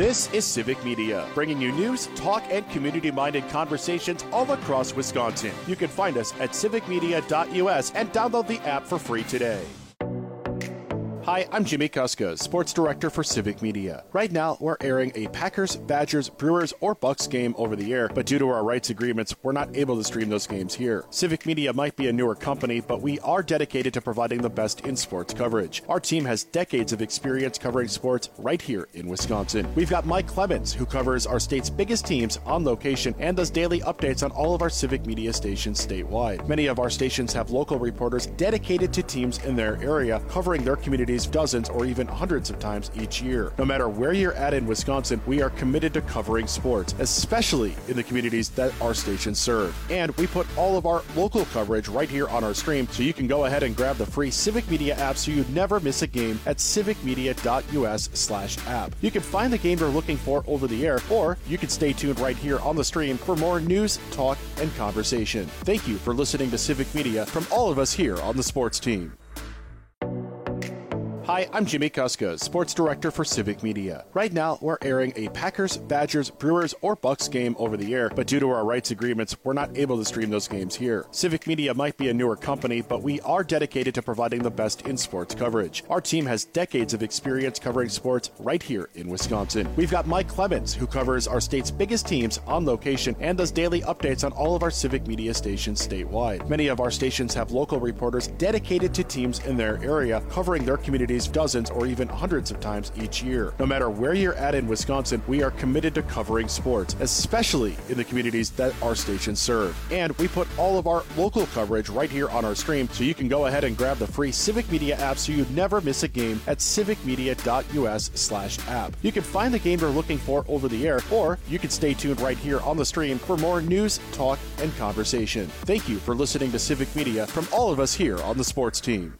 This is Civic Media, bringing you news, talk, and community-minded conversations all across Wisconsin. You can find us at civicmedia.us and download the app for free today. Hi, I'm Jimmy Kuska, Sports Director for Civic Media. Right now, we're airing a Packers, Badgers, Brewers, or Bucks game over the air, but due to our rights agreements, we're not able to stream those games here. Civic Media might be a newer company, but we are dedicated to providing the best in sports coverage. Our team has decades of experience covering sports right here in Wisconsin. We've got Mike Clemens, who covers our state's biggest teams on location and does daily updates on all of our Civic Media stations statewide. Many of our stations have local reporters dedicated to teams in their area, covering their communities dozens or even hundreds of times each year. No matter where you're at in Wisconsin, we are committed to covering sports, especially in the communities that our stations serve. And we put all of our local coverage right here on our stream, so you can go ahead and grab the free Civic Media app so you never miss a game at civicmedia.us/app. You can find the game you're looking for over the air, or you can stay tuned right here on the stream for more news, talk, and conversation. Thank you for listening to Civic Media from all of us here on the sports team. Hi, I'm Jimmy Kuska, Sports Director for Civic Media. Right now, we're airing a Packers, Badgers, Brewers, or Bucks game over the air, but due to our rights agreements, we're not able to stream those games here. Civic Media might be a newer company, but we are dedicated to providing the best in sports coverage. Our team has decades of experience covering sports right here in Wisconsin. We've got Mike Clemens, who covers our state's biggest teams on location and does daily updates on all of our Civic Media stations statewide. Many of our stations have local reporters dedicated to teams in their area, covering their communities dozens or even hundreds of times each year. No matter where you're at in Wisconsin, we are committed to covering sports, especially in the communities that our stations serve. And we put all of our local coverage right here on our stream, so you can go ahead and grab the free Civic Media app so you never miss a game at civicmedia.us/app. You can find the game you're looking for over the air, or you can stay tuned right here on the stream for more news, talk, and conversation. Thank you for listening to Civic Media from all of us here on the sports team.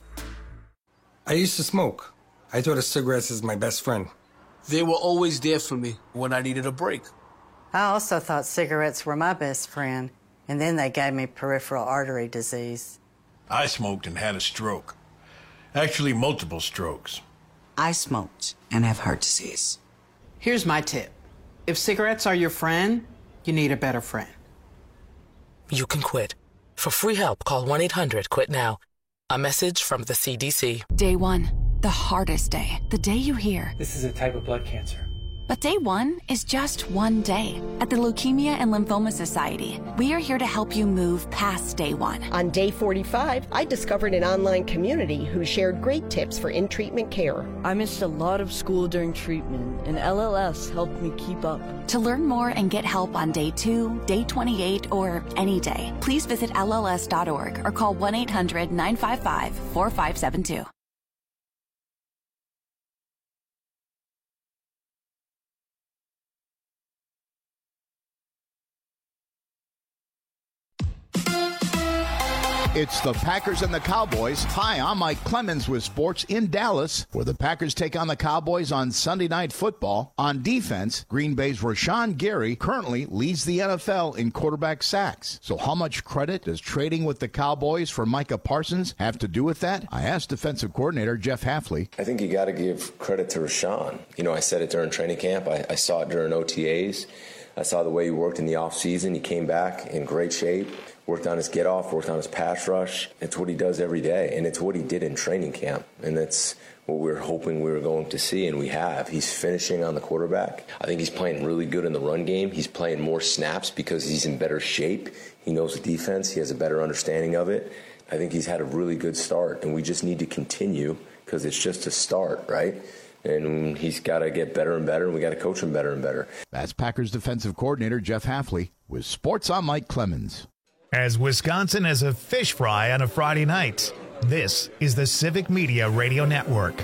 I used to smoke. I thought of cigarettes as my best friend. They were always there for me when I needed a break. I also thought cigarettes were my best friend, and then they gave me peripheral artery disease. I smoked and had a stroke. Actually, multiple strokes. I smoked and have heart disease. Here's my tip. If cigarettes are your friend, you need a better friend. You can quit. For free help, call 1-800-QUIT-NOW. A message from the CDC. Day one, the hardest day. The day you hear, this is a type of blood cancer. But day one is just one day. At the Leukemia and Lymphoma Society, we are here to help you move past day one. On day 45, I discovered an online community who shared great tips for in-treatment care. I missed a lot of school during treatment, and LLS helped me keep up. To learn more and get help on day 2, day 28, or any day, please visit LLS.org or call 1-800-955-4572. It's the Packers and the Cowboys. Hi, I'm Mike Clemens with Sports in Dallas, where the Packers take on the Cowboys on Sunday Night Football. On defense, Green Bay's Rashawn Gary currently leads the NFL in quarterback sacks. So how much credit does trading with the Cowboys for Micah Parsons have to do with that? I asked defensive coordinator Jeff Hafley. I think you got to give credit to Rashawn. You know, I said it during training camp. I saw it during OTAs. I saw the way he worked in the offseason. He came back in great shape. Worked on his get-off, worked on his pass rush. It's what he does every day, and it's what he did in training camp, and that's what we were hoping we were going to see, and we have. He's finishing on the quarterback. I think he's playing really good in the run game. He's playing more snaps because he's in better shape. He knows the defense. He has a better understanding of it. I think he's had a really good start, and we just need to continue because it's just a start, right? And he's got to get better and better, and we got to coach him better and better. That's Packers defensive coordinator Jeff Hafley with Sports. I'm Mike Clemens. As Wisconsin has a fish fry on a Friday night, this is the Civic Media Radio Network.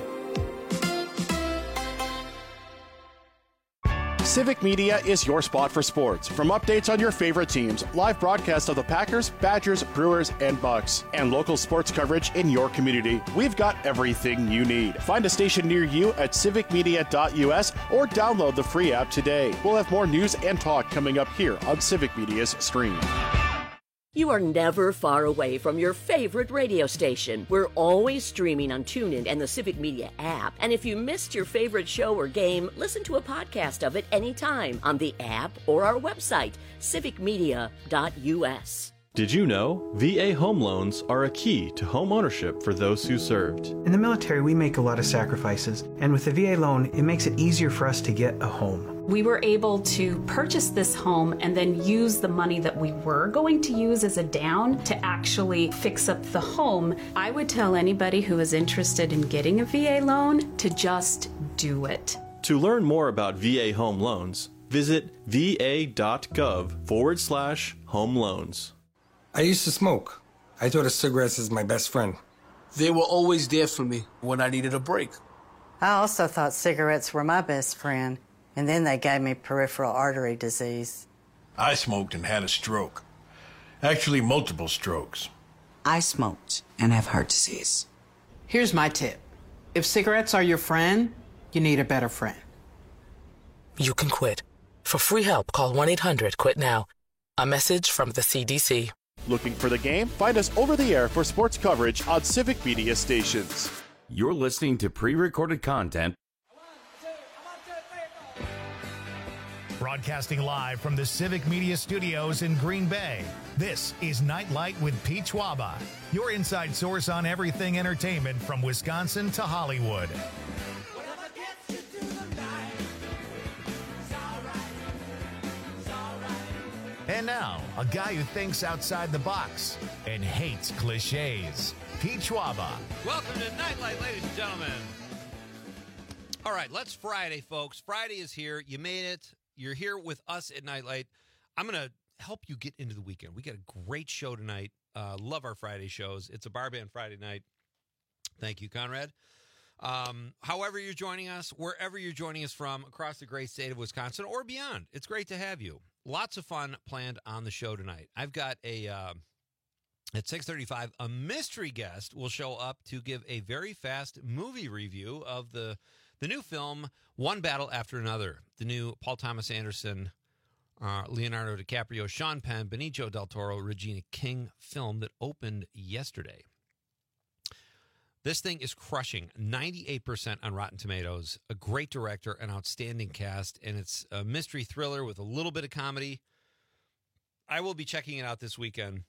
Civic Media is your spot for sports. From updates on your favorite teams, live broadcasts of the Packers, Badgers, Brewers, and Bucks, and local sports coverage in your community, we've got everything you need. Find a station near you at civicmedia.us or download the free app today. We'll have more news and talk coming up here on Civic Media's stream. You are never far away from your favorite radio station. We're always streaming on TuneIn and the Civic Media app. And if you missed your favorite show or game, listen to a podcast of it anytime on the app or our website, civicmedia.us. Did you know VA home loans are a key to home ownership for those who served? In the military, we make a lot of sacrifices, and with the VA loan, it makes it easier for us to get a home. We were able to purchase this home and then use the money that we were going to use as a down to actually fix up the home. I would tell anybody who is interested in getting a VA loan to just do it. To learn more about VA home loans, visit va.gov/home loans. I used to smoke. I thought of cigarettes as my best friend. They were always there for me when I needed a break. I also thought cigarettes were my best friend, and then they gave me peripheral artery disease. I smoked and had a stroke. Actually, multiple strokes. I smoked and have heart disease. Here's my tip. If cigarettes are your friend, you need a better friend. You can quit. For free help, call 1-800-QUIT-NOW. A message from the CDC. Looking for the game? Find us over the air for sports coverage on Civic Media stations. You're listening to pre-recorded content. Broadcasting live from the Civic Media Studios in Green Bay, this is Nightlight with Pete Schwaba, your inside source on everything entertainment from Wisconsin to Hollywood. And now, a guy who thinks outside the box and hates cliches, Pete Schwaba. Welcome to Nightlight, ladies and gentlemen. All right, let's Friday, folks. Friday is here. You made it. You're here with us at Nightlight. I'm going to help you get into the weekend. We got a great show tonight. Love our Friday shows. It's a bar band Friday night. Thank you, Conrad. However you're joining us, wherever you're joining us from across the great state of Wisconsin or beyond, it's great to have you. Lots of fun planned on the show tonight. I've got at 6:35, a mystery guest will show up to give a very fast movie review of the new film, One Battle After Another, the new Paul Thomas Anderson, Leonardo DiCaprio, Sean Penn, Benicio del Toro, Regina King film that opened yesterday. This thing is crushing 98% on Rotten Tomatoes, a great director, an outstanding cast, and it's a mystery thriller with a little bit of comedy. I will be checking it out this weekend,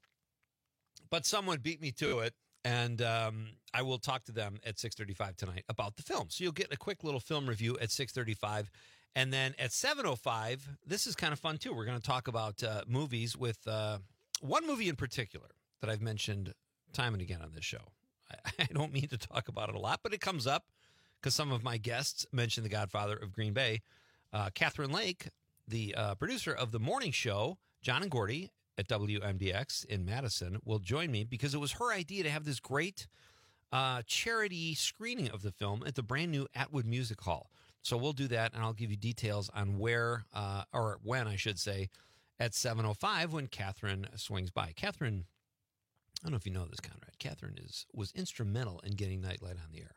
but someone beat me to it, and I will talk to them at 6:35 tonight about the film. So you'll get a quick little film review at 6:35, and then at 7:05, this is kind of fun too. We're going to talk about movies with one movie in particular that I've mentioned time and again on this show. I don't mean to talk about it a lot, but it comes up because some of my guests mentioned The Godfather of Green Bay. Catherine Lake, the producer of the morning show, John and Gordy at WMDX in Madison, will join me because it was her idea to have this great charity screening of the film at the brand new Atwood Music Hall. So we'll do that, and I'll give you details on where, or when, I should say, at 7:05 when Catherine swings by. Catherine, I don't know if you know this, Conrad. Catherine was instrumental in getting Nightlight on the air.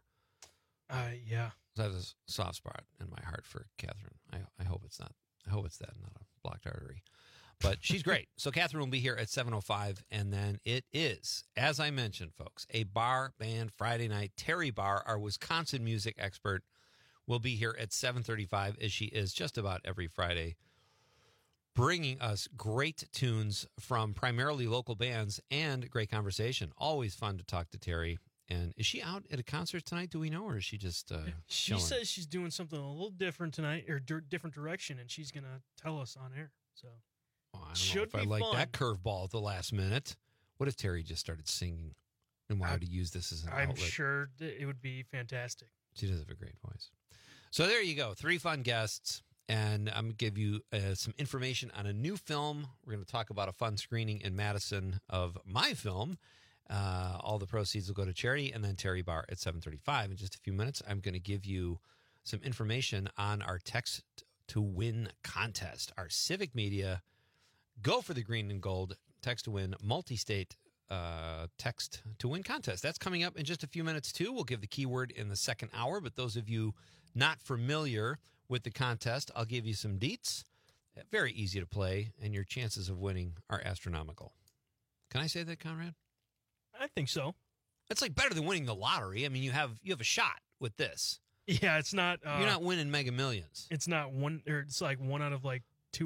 Yeah. I have a soft spot in my heart for Catherine. I hope it's not. I hope it's that, not a blocked artery. But she's great. So Catherine will be here at 7:05, and then it is, as I mentioned, folks, a bar band Friday night. Terry Barr, our Wisconsin music expert, will be here at 7:35, as she is just about every Friday, bringing us great tunes from primarily local bands and great conversation. Always fun to talk to Terry. And is she out at a concert tonight? Do we know, or is she just She chilling? says she's doing something a little different tonight, or different direction, and she's going to tell us on air. So I don't know if I like that curveball at the last minute. What if Terry just started singing and wanted to use this as an outlet? I'm sure it would be fantastic. She does have a great voice. So there you go. 3 fun guests. And I'm going to give you some information on a new film. We're going to talk about a fun screening in Madison of my film. All the proceeds will go to charity. And then Terry Barr at 7:35. In just a few minutes, I'm going to give you some information on our Text to Win contest. Our Civic Media Go for the Green and Gold Text to Win multi-state Text to Win contest. That's coming up in just a few minutes, too. We'll give the keyword in the second hour. But those of you not familiar with the contest, I'll give you some deets. Very easy to play, and your chances of winning are astronomical. Can I say that, Conrad? I think so. That's like better than winning the lottery. I mean, you have a shot with this. Yeah, it's not. You're not winning Mega Millions. It's not one, or it's like one out of like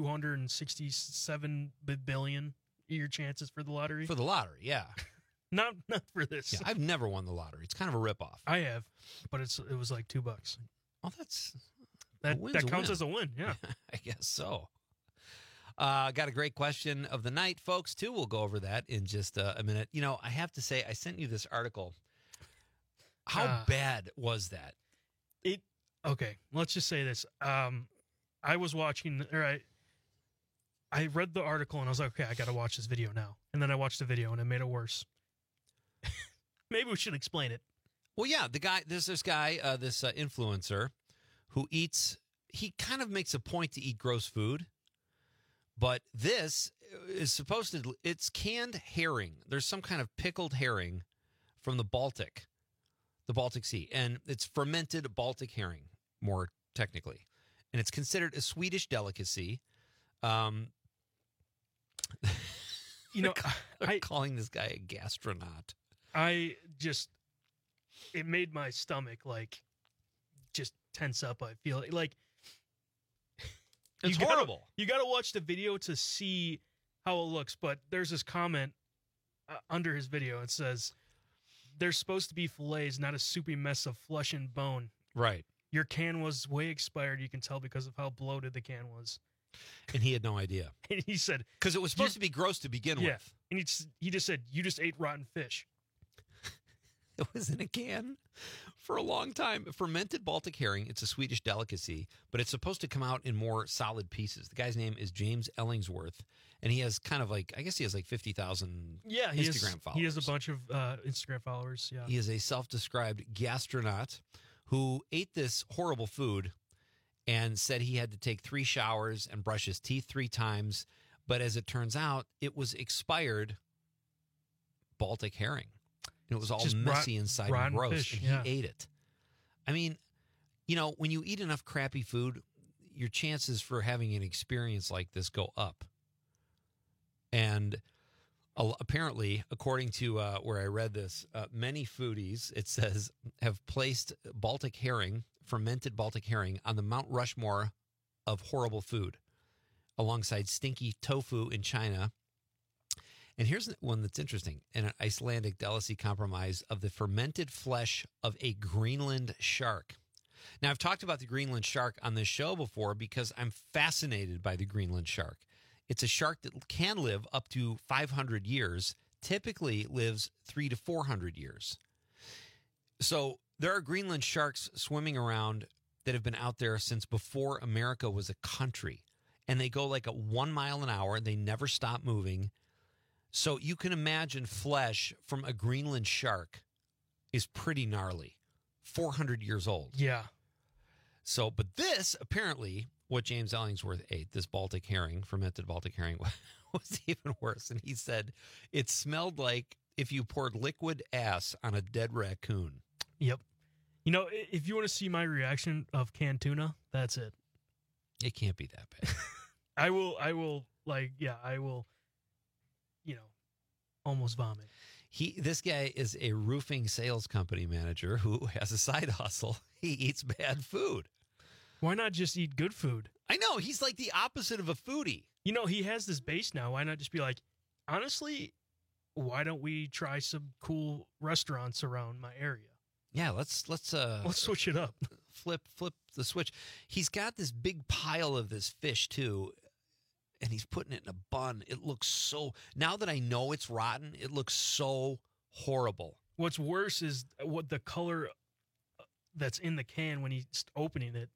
267 billion your chances for the lottery. For the lottery, yeah. not for this. Yeah, I've never won the lottery. It's kind of a ripoff. I have, but it was like $2. Oh, that counts as a win. Yeah, I guess so. Got a great question of the night, folks, too. We'll go over that in just a minute. You know, I have to say, I sent you this article. How bad was that? Okay, let's just say this. I was watching, or I read the article and I was like, okay, I got to watch this video now. And then I watched the video and it made it worse. Maybe we should explain it. Well, yeah, this influencer who eats, he kind of makes a point to eat gross food. But this is it's canned herring. There's some kind of pickled herring from the Baltic Sea. And it's fermented Baltic herring, more technically. And it's considered a Swedish delicacy. You know, I'm calling this guy a gastronaut. It made my stomach just tense up. I feel like it's horrible. You got to watch the video to see how it looks. But there's this comment under his video. It says, "They're supposed to be fillets, not a soupy mess of flesh and bone." Right. Your can was way expired. You can tell because of how bloated the can was. And he had no idea. And he said, because it was supposed to be gross to begin with. And he just said, "You just ate rotten fish." It was in a can for a long time. Fermented Baltic herring. It's a Swedish delicacy, but it's supposed to come out in more solid pieces. The guy's name is James Ellingsworth, and he has kind of like, I guess he has like 50,000 Instagram followers. He has a bunch of Instagram followers, yeah. He is a self-described gastronaut who ate this horrible food and said he had to take 3 showers and brush his teeth 3 times. But as it turns out, it was expired Baltic herring. It was all just messy inside and gross, fish, and he ate it. I mean, you know, when you eat enough crappy food, your chances for having an experience like this go up. And apparently, according to where I read this, many foodies, it says, have placed Baltic herring, fermented Baltic herring, on the Mount Rushmore of horrible food, alongside stinky tofu in China. And here's one that's interesting. An Icelandic delicacy compromise of the fermented flesh of a Greenland shark. Now, I've talked about the Greenland shark on this show before because I'm fascinated by the Greenland shark. It's a shark that can live up to 500 years, typically lives 300 to 400 years. So there are Greenland sharks swimming around that have been out there since before America was a country. And they go like at 1 mile an hour. They never stop moving. So you can imagine flesh from a Greenland shark is pretty gnarly. 400 years old. Yeah. So, but this, apparently, what James Ellingsworth ate, this Baltic herring, fermented Baltic herring, was even worse. And he said it smelled like if you poured liquid ass on a dead raccoon. Yep. You know, if you want to see my reaction of canned tuna, that's it. It can't be that bad. I will, almost vomit. This guy is a roofing sales company manager who has a side hustle. He eats bad food. Why not just eat good food? I know. He's like the opposite of a foodie. You know, he has this base now. Why not just be like, honestly, why don't we try some cool restaurants around my area? Yeah, let's switch it up. Flip the switch. He's got this big pile of this fish too. And he's putting it in a bun. It looks so... Now that I know it's rotten, it looks so horrible. What's worse is what the color that's in the can when he's opening it.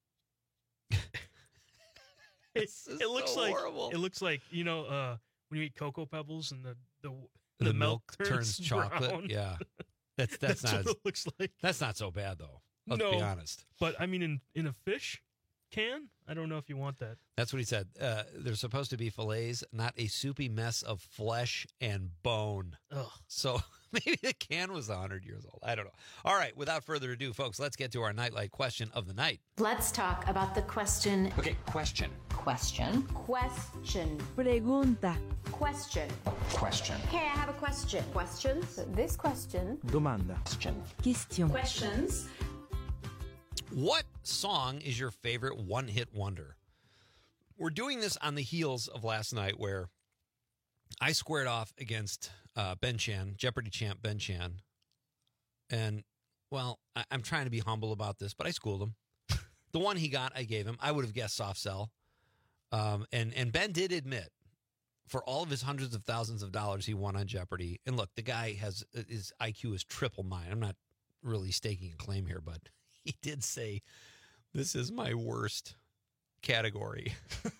It looks so like horrible. It looks like, you know, when you eat Cocoa Pebbles and the milk turns chocolate. Brown. Yeah, that's not. What it looks like. That's not so bad though. Let's be honest. But I mean, in a fish can, I don't know if you want that. That's what he said. They're supposed to be fillets, not a soupy mess of flesh and bone. Ugh. So maybe the can was 100 years old. I don't know. All right, without further ado, folks, let's get to our Nightlight question of the night. Let's talk about the question. Okay, question. Question. Question. Pregunta. Question. Question. Hey, I have a question. Questions? This question. Domanda. Question. Questions. What song is your favorite one-hit wonder? We're doing this on the heels of last night where I squared off against Ben Chan, Jeopardy champ Ben Chan. And, well, I'm trying to be humble about this, but I schooled him. The one he got, I gave him. I would have guessed Soft Cell. And Ben did admit, for all of his hundreds of thousands of dollars he won on Jeopardy, and look, the guy has, his IQ is triple mine. I'm not really staking a claim here, but he did say, this is my worst category.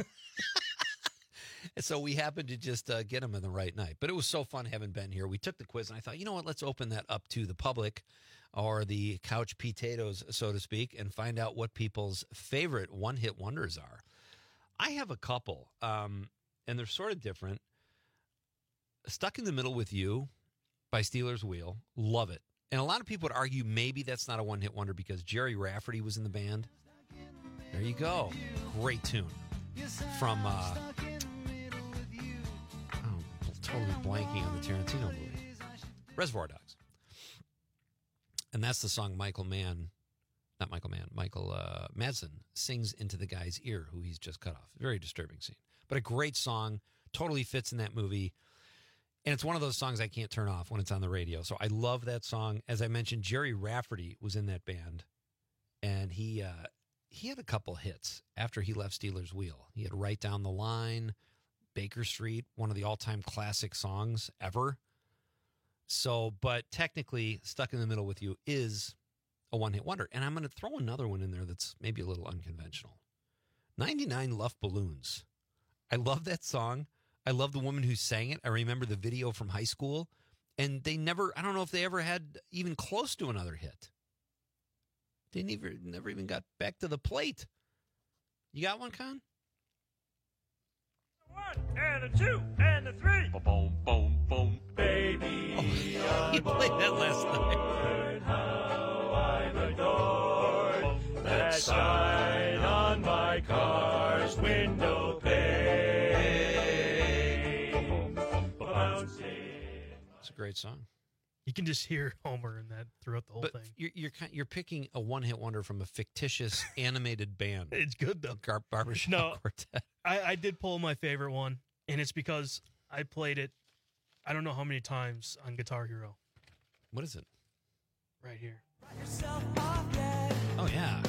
And so we happened to just get him in the right night. But it was so fun having Ben here. We took the quiz, and I thought, you know what, let's open that up to the public, or the couch potatoes, so to speak, and find out what people's favorite one-hit wonders are. I have a couple, and they're sort of different. Stuck in the Middle with You by Steelers Wheel. Love it. And a lot of people would argue maybe that's not a one-hit wonder because Jerry Rafferty was in the band. There you go. Great tune. From, totally blanking on the Tarantino movie. Reservoir Dogs. And that's the song Michael Madsen sings into the guy's ear who he's just cut off. Very disturbing scene. But a great song. Totally fits in that movie. And it's one of those songs I can't turn off when it's on the radio. So I love that song. As I mentioned, Jerry Rafferty was in that band. And he had a couple hits after he left Steelers Wheel. He had Right Down the Line, Baker Street, one of the all-time classic songs ever. So, but technically, Stuck in the Middle with You is a one-hit wonder. And I'm going to throw another one in there that's maybe a little unconventional. 99 Luft Balloons. I love that song. I love the woman who sang it. I remember the video from high school. And they never, I don't know if they ever had even close to another hit. They never even got back to the plate. You got one, Con? 1 and a 2 and a 3. Boom, boom, boom, baby. Oh, you played that last night. How I'm adored. That sign on my car's window pane. It's a great song. You can just hear Homer in that throughout the whole thing. You're picking a one-hit wonder from a fictitious animated band. It's good, though. Barbershop Quartet. I did pull my favorite one, and it's because I played it, I don't know how many times on Guitar Hero. What is it? Right here. Oh, yeah.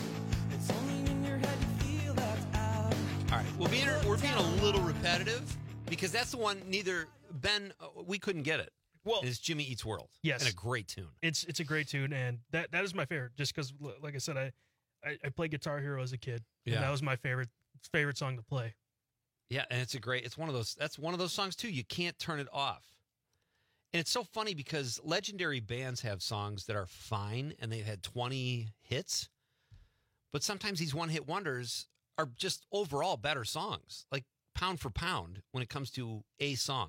All right. We're being a little repetitive because that's the one Ben, we couldn't get it. Well, it's Jimmy Eats World. Yes. And a great tune. It's a great tune, and that is my favorite, just because, like I said, I played Guitar Hero as a kid, and that was my favorite song to play. Yeah, and it's one of those, that's one of those songs, too. You can't turn it off. And it's so funny because legendary bands have songs that are fine, and they've had 20 hits, but sometimes these one-hit wonders are just overall better songs, like pound for pound when it comes to a song.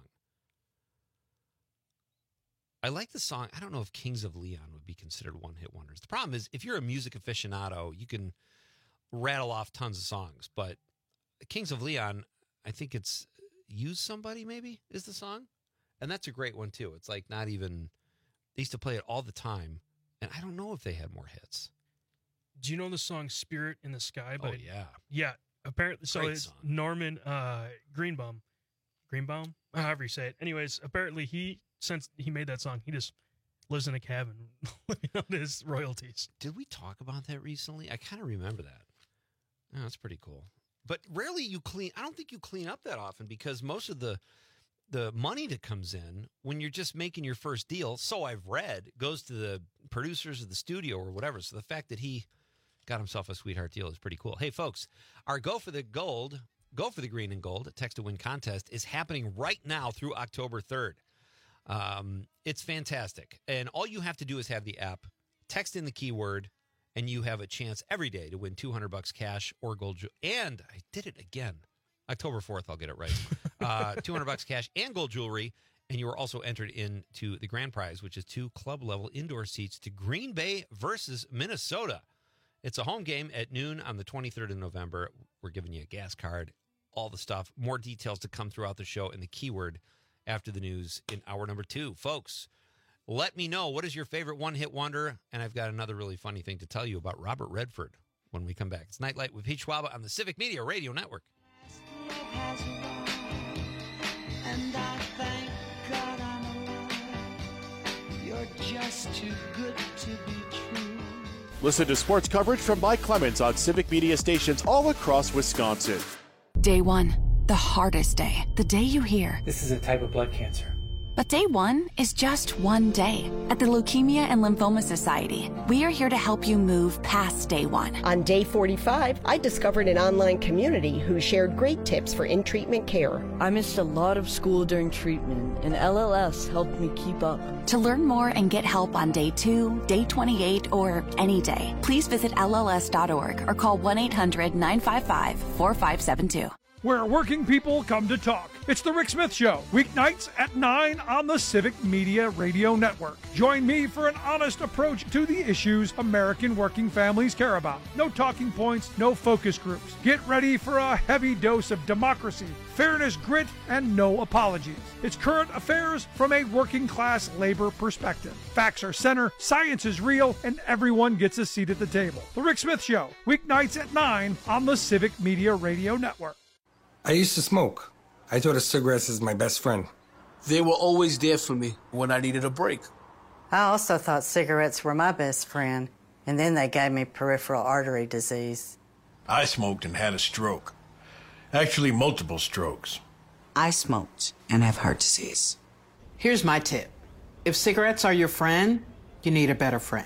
I like the song. I don't know if Kings of Leon would be considered one-hit wonders. The problem is, if you're a music aficionado, you can rattle off tons of songs. But Kings of Leon, I think it's Use Somebody, maybe, is the song. And that's a great one, too. It's like not even, they used to play it all the time. And I don't know if they had more hits. Do you know the song Spirit in the Sky? Oh, yeah. Yeah, apparently. So Great it's song. Norman Greenbaum, however you say it. Anyways, apparently since he made that song, he just lives in a cabin living on his royalties. Did we talk about that recently? I kind of remember that. Oh, that's pretty cool. But rarely I don't think you clean up that often because most of the money that comes in when you're just making your first deal, so I've read, goes to the producers of the studio or whatever. So the fact that he got himself a sweetheart deal is pretty cool. Hey, folks, our Go for the Green and Gold Text to Win contest is happening right now through October 3rd. It's fantastic. And all you have to do is have the app, text in the keyword, and you have a chance every day to win $200 cash or gold. And I did it again. October 4th, I'll get it right. $200 cash and gold jewelry. And you are also entered into the grand prize, which is 2 club-level indoor seats to Green Bay versus Minnesota. It's a home game at noon on the 23rd of November. We're giving you a gas card all the stuff. More details to come throughout the show and the keyword after the news in hour number 2. Folks, let me know, what is your favorite one-hit wonder? And I've got another really funny thing to tell you about Robert Redford when we come back. It's Nightlight with Pete Schwaba on the Civic Media Radio Network. And I thank God I'm alive. You're just too good to be true. Listen to sports coverage from Mike Clemens on Civic Media stations all across Wisconsin. Day 1, the hardest day. The day you hear, This is a type of blood cancer. but day 1 is just one day. At the Leukemia and Lymphoma Society, we are here to help you move past day 1. On day 45, I discovered an online community who shared great tips for in-treatment care. I missed a lot of school during treatment, and LLS helped me keep up. To learn more and get help on day 2, day 28, or any day, please visit LLS.org or call 1-800-955-4572. Where working people come to talk. It's The Rick Smith Show, weeknights at 9 on the Civic Media Radio Network. Join me for an honest approach to the issues American working families care about. No talking points, no focus groups. Get ready for a heavy dose of democracy, fairness, grit, and no apologies. It's current affairs from a working class labor perspective. Facts are center, science is real, and everyone gets a seat at the table. The Rick Smith Show, weeknights at 9 on the Civic Media Radio Network. I used to smoke. I thought of cigarettes as my best friend. They were always there for me when I needed a break. I also thought cigarettes were my best friend, and then they gave me peripheral artery disease. I smoked and had a stroke. Actually, multiple strokes. I smoked and have heart disease. Here's my tip. If cigarettes are your friend, you need a better friend.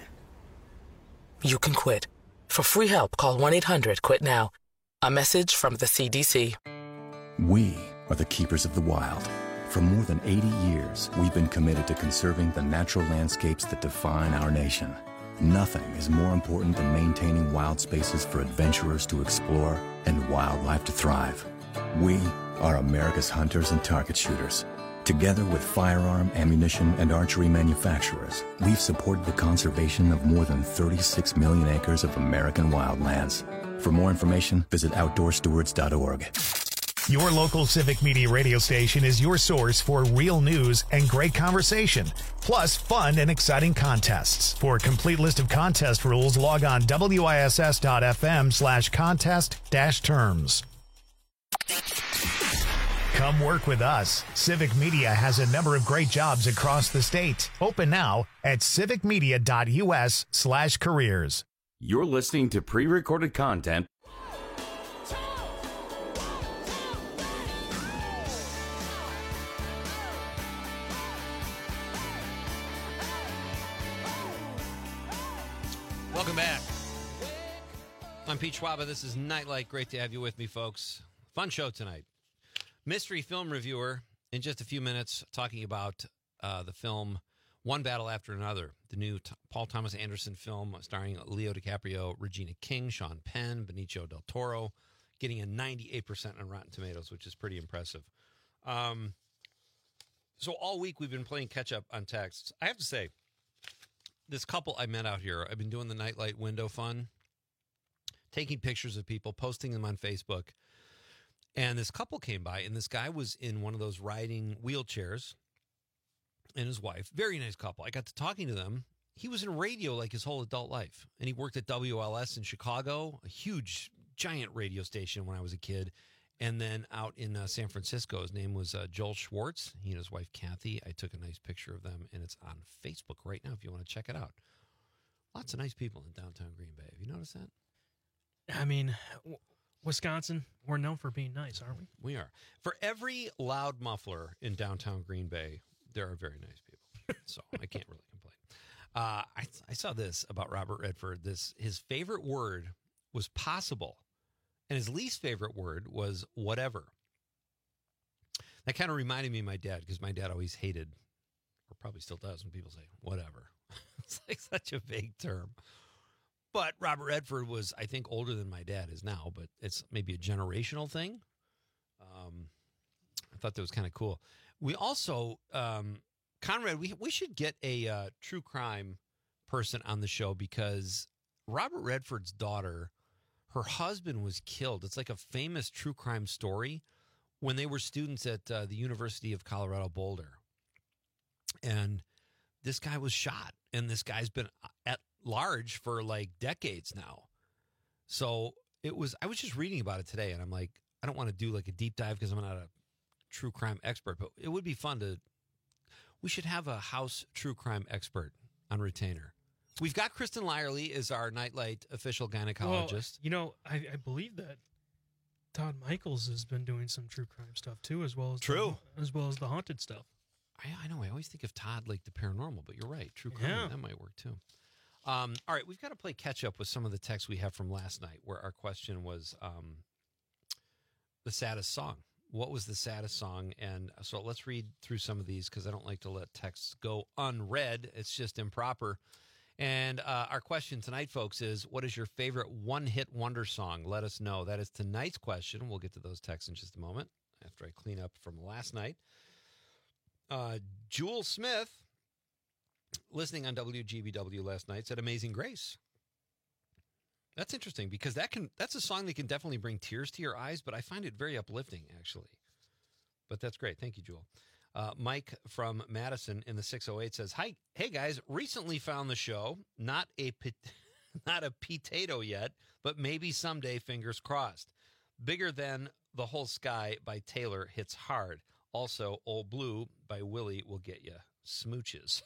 You can quit. For free help, call 1-800-QUIT-NOW. A message from the CDC. We are the keepers of the wild. For more than 80 years, we've been committed to conserving the natural landscapes that define our nation. Nothing is more important than maintaining wild spaces for adventurers to explore and wildlife to thrive. We are America's hunters and target shooters. Together with firearm, ammunition, and archery manufacturers, we've supported the conservation of more than 36 million acres of American wildlands. For more information, visit OutdoorStewards.org. Your local Civic Media radio station is your source for real news and great conversation, plus fun and exciting contests. For a complete list of contest rules, log on wiss.fm/contest-terms. Come work with us. Civic Media has a number of great jobs across the state. Open now at civicmedia.us/careers. You're listening to pre-recorded content. Welcome back. I'm Pete Schwaba. This is Nightlight. Great to have you with me, folks. Fun show tonight. Mystery film reviewer in just a few minutes talking about the film One Battle After Another, the new Paul Thomas Anderson film starring Leo DiCaprio, Regina King, Sean Penn, Benicio del Toro, getting a 98% on Rotten Tomatoes, which is pretty impressive. So all week we've been playing catch-up on texts. I have to say, this couple I met out here, I've been doing the Nightlight window fun, taking pictures of people, posting them on Facebook. And this couple came by, and this guy was in one of those riding wheelchairs, and his wife. Very nice couple. I got to talking to them. He was in radio like his whole adult life, and he worked at WLS in Chicago, a huge, giant radio station when I was a kid. And then out in San Francisco, his name was Joel Schwartz. He and his wife, Kathy. I took a nice picture of them, and it's on Facebook right now if you want to check it out. Lots of nice people in downtown Green Bay. Have you noticed that? I mean, Wisconsin, we're known for being nice, aren't we? We are. For every loud muffler in downtown Green Bay, there are very nice people. So I can't really complain. I saw this about Robert Redford. His favorite word was possible. And his least favorite word was whatever. That kind of reminded me of my dad, because my dad always hated, or probably still does, when people say whatever. It's like such a vague term. But Robert Redford was, I think, older than my dad is now, but it's maybe a generational thing. I thought that was kind of cool. We also, Conrad, we should get a true crime person on the show, because Robert Redford's daughter Her husband was killed. It's like a famous true crime story when they were students at the University of Colorado Boulder. And this guy was shot, and this guy's been at large for like decades now. So I was just reading about it today, and I'm like, I don't want to do like a deep dive because I'm not a true crime expert, but it would be fun we should have a house true crime expert on retainer. We've got Kristen Lyerly as our Nightlight official gynecologist. Well, I believe that Todd Michaels has been doing some true crime stuff too, as well as the haunted stuff. I know. I always think of Todd like the paranormal, but you're right. True crime, that might work too. All right, we've got to play catch up with some of the texts we have from last night, where our question was the saddest song. What was the saddest song? And so let's read through some of these because I don't like to let texts go unread. It's just improper. And our question tonight, folks, is what is your favorite one-hit wonder song? Let us know. That is tonight's question. We'll get to those texts in just a moment after I clean up from last night. Jewel Smith, listening on WGBW last night, said Amazing Grace. That's interesting because that's a song that can definitely bring tears to your eyes, but I find it very uplifting, actually. But that's great. Thank you, Jewel. Mike from Madison in the 608 says, "Hi, hey guys, recently found the show. Not a potato yet, but maybe someday, fingers crossed. Bigger Than the Whole Sky by Taylor hits hard. Also, Old Blue by Willie will get you smooches."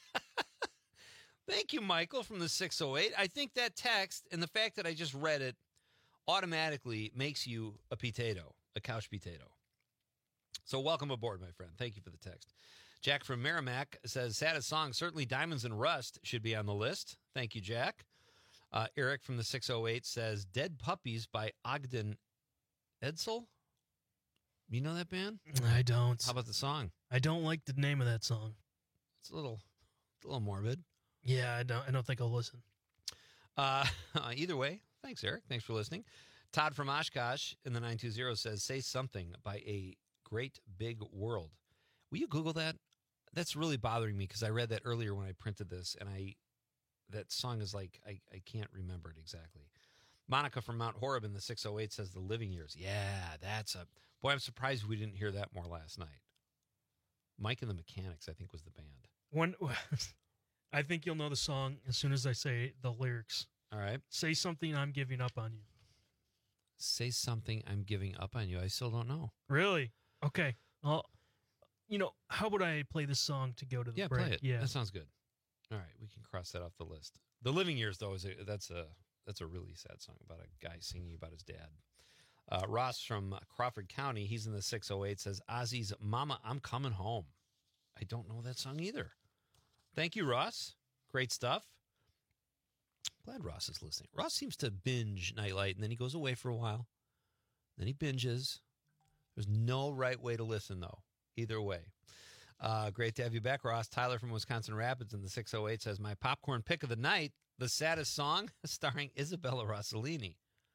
Thank you, Michael from the 608. I think that text and the fact that I just read it automatically makes you a potato, a couch potato. So welcome aboard, my friend. Thank you for the text. Jack from Merrimack says, saddest song, certainly Diamonds and Rust should be on the list. Thank you, Jack. Eric from the 608 says, Dead Puppies by Ogden Edsel. You know that band? I don't. How about the song? I don't like the name of that song. It's a little morbid. Yeah, I don't think I'll listen. Either way, thanks, Eric. Thanks for listening. Todd from Oshkosh in the 920 says, Say Something by A Great Big World. Will you Google that? That's really bothering me because I read that earlier when I printed this, and that song is like, I can't remember it exactly. Monica from Mount Horeb in the 608 says The Living Years. Yeah, boy, I'm surprised we didn't hear that more last night. Mike and the Mechanics, I think, was the band. I think you'll know the song as soon as I say the lyrics. All right. Say Something, I'm Giving Up on You. Say Something, I'm Giving Up on You. I still don't know. Really? Okay. Well, how would I play this song to go to the break? Play it. Yeah, that sounds good. All right, we can cross that off the list. The Living Years, though, that's a really sad song about a guy singing about his dad. Ross from Crawford County, he's in the 608, says Ozzy's Mama, I'm Coming Home. I don't know that song either. Thank you, Ross. Great stuff. Glad Ross is listening. Ross seems to binge Nightlight, and then he goes away for a while. Then he binges. There's no right way to listen, though. Either way. Great to have you back, Ross. Tyler from Wisconsin Rapids in the 608 says, my popcorn pick of the night, The Saddest Song, starring Isabella Rossellini.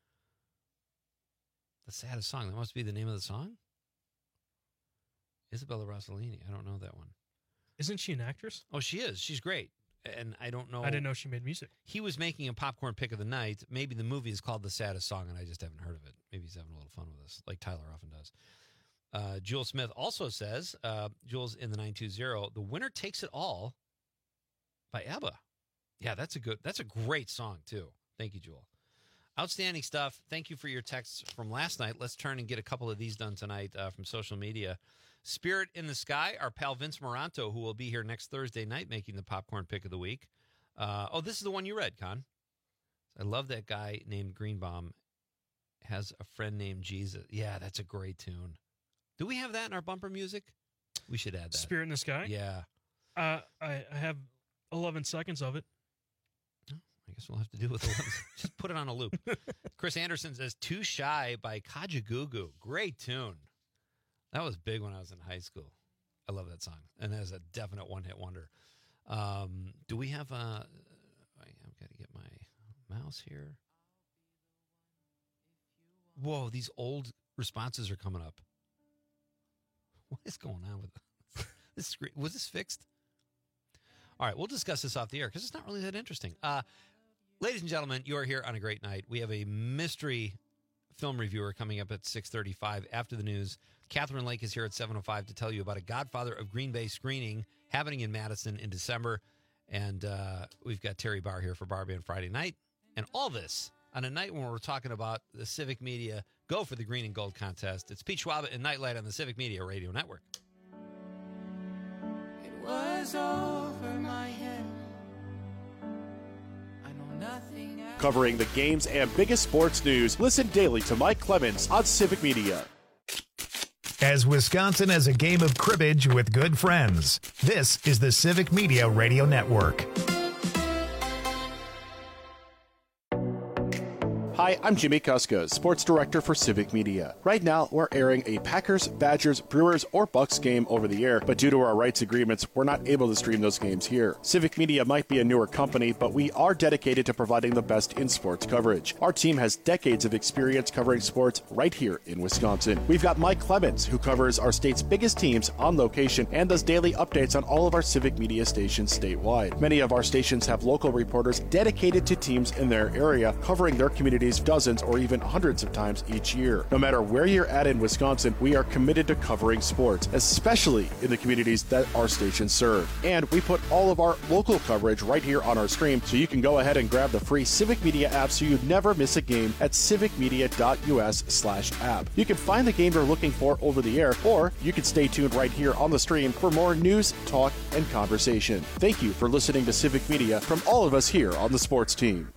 The Saddest Song. That must be the name of the song? Isabella Rossellini. I don't know that one. Isn't she an actress? Oh, she is. She's great. And I don't know. I didn't know she made music. He was making a popcorn pick of the night. Maybe the movie is called The Saddest Song, and I just haven't heard of it. Maybe he's having a little fun with us, like Tyler often does. Jewel Smith also says, Jules in the 920, The Winner Takes It All by ABBA. Yeah, that's a great song, too. Thank you, Jewel. Outstanding stuff. Thank you for your texts from last night. Let's turn and get a couple of these done tonight from social media. Spirit in the Sky, our pal Vince Moranto, who will be here next Thursday night making the popcorn pick of the week. This is the one you read, Con. I love that guy named Greenbaum has a friend named Jesus. Yeah, that's a great tune. Do we have that in our bumper music? We should add that. Spirit in the Sky? Yeah. I have 11 seconds of it. I guess we'll have to do it with 11. Just put it on a loop. Chris Anderson says, Too Shy by Kajagoogoo. Great tune. That was big when I was in high school. I love that song. And that is a definite one-hit wonder. Do we have I've got to get my mouse here. Whoa, these old responses are coming up. What is going on with this screen? Was this fixed? All right, we'll discuss this off the air because it's not really that interesting. Ladies and gentlemen, you are here on a great night. We have a mystery film reviewer coming up at 6:35 after the news. Catherine Lake is here at 7:05 to tell you about a Godfather of Green Bay screening happening in Madison in December. And we've got Terry Barr here for Bar Band Friday night. And all this on a night when we're talking about the Civic Media Go for the Green and Gold contest. It's Pete Schwab and Nightlight on the Civic Media Radio Network. It was over my head. Covering the games and biggest sports news, listen daily to Mike Clemens on Civic Media. As Wisconsin has a game of cribbage with good friends, this is the Civic Media Radio Network. Hi, I'm Jimmy Kuska, Sports Director for Civic Media. Right now, we're airing a Packers, Badgers, Brewers, or Bucks game over the air, but due to our rights agreements, we're not able to stream those games here. Civic Media might be a newer company, but we are dedicated to providing the best in sports coverage. Our team has decades of experience covering sports right here in Wisconsin. We've got Mike Clemens, who covers our state's biggest teams on location and does daily updates on all of our Civic Media stations statewide. Many of our stations have local reporters dedicated to teams in their area, covering their communities dozens or even hundreds of times each year. No matter where you're at in Wisconsin, we are committed to covering sports, especially in the communities that our stations serve. And we put all of our local coverage right here on our stream, so you can go ahead and grab the free Civic Media app so you never miss a game at civicmedia.us/app. You can find the game you're looking for over the air, or you can stay tuned right here on the stream for more news, talk, and conversation. Thank you for listening to Civic Media from all of us here on the sports team.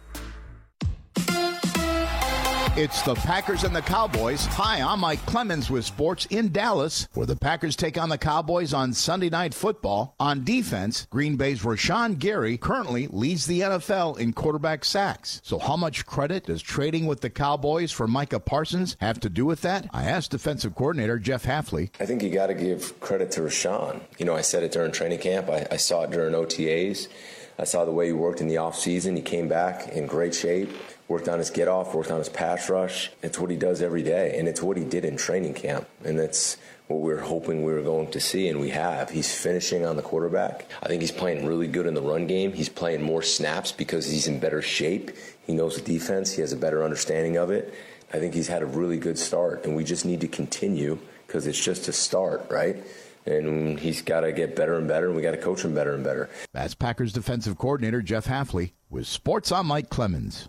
It's the Packers and the Cowboys. Hi, I'm Mike Clemens with sports in Dallas, where the Packers take on the Cowboys on Sunday Night Football. On defense, Green Bay's Rashawn Gary currently leads the NFL in quarterback sacks. So how much credit does trading with the Cowboys for Micah Parsons have to do with that? I asked defensive coordinator Jeff Hafley. I think you got to give credit to Rashawn. You know, I said it during training camp. I saw it during OTAs. I saw the way he worked in the offseason. He came back in great shape. Worked on his get-off, worked on his pass rush. It's what he does every day, and it's what he did in training camp. And that's what we were hoping we were going to see, and we have. He's finishing on the quarterback. I think he's playing really good in the run game. He's playing more snaps because he's in better shape. He knows the defense. He has a better understanding of it. I think he's had a really good start, and we just need to continue because it's just a start, right? And he's got to get better and better, and we got to coach him better and better. That's Packers defensive coordinator Jeff Hafley with Sports on Mike Clemens.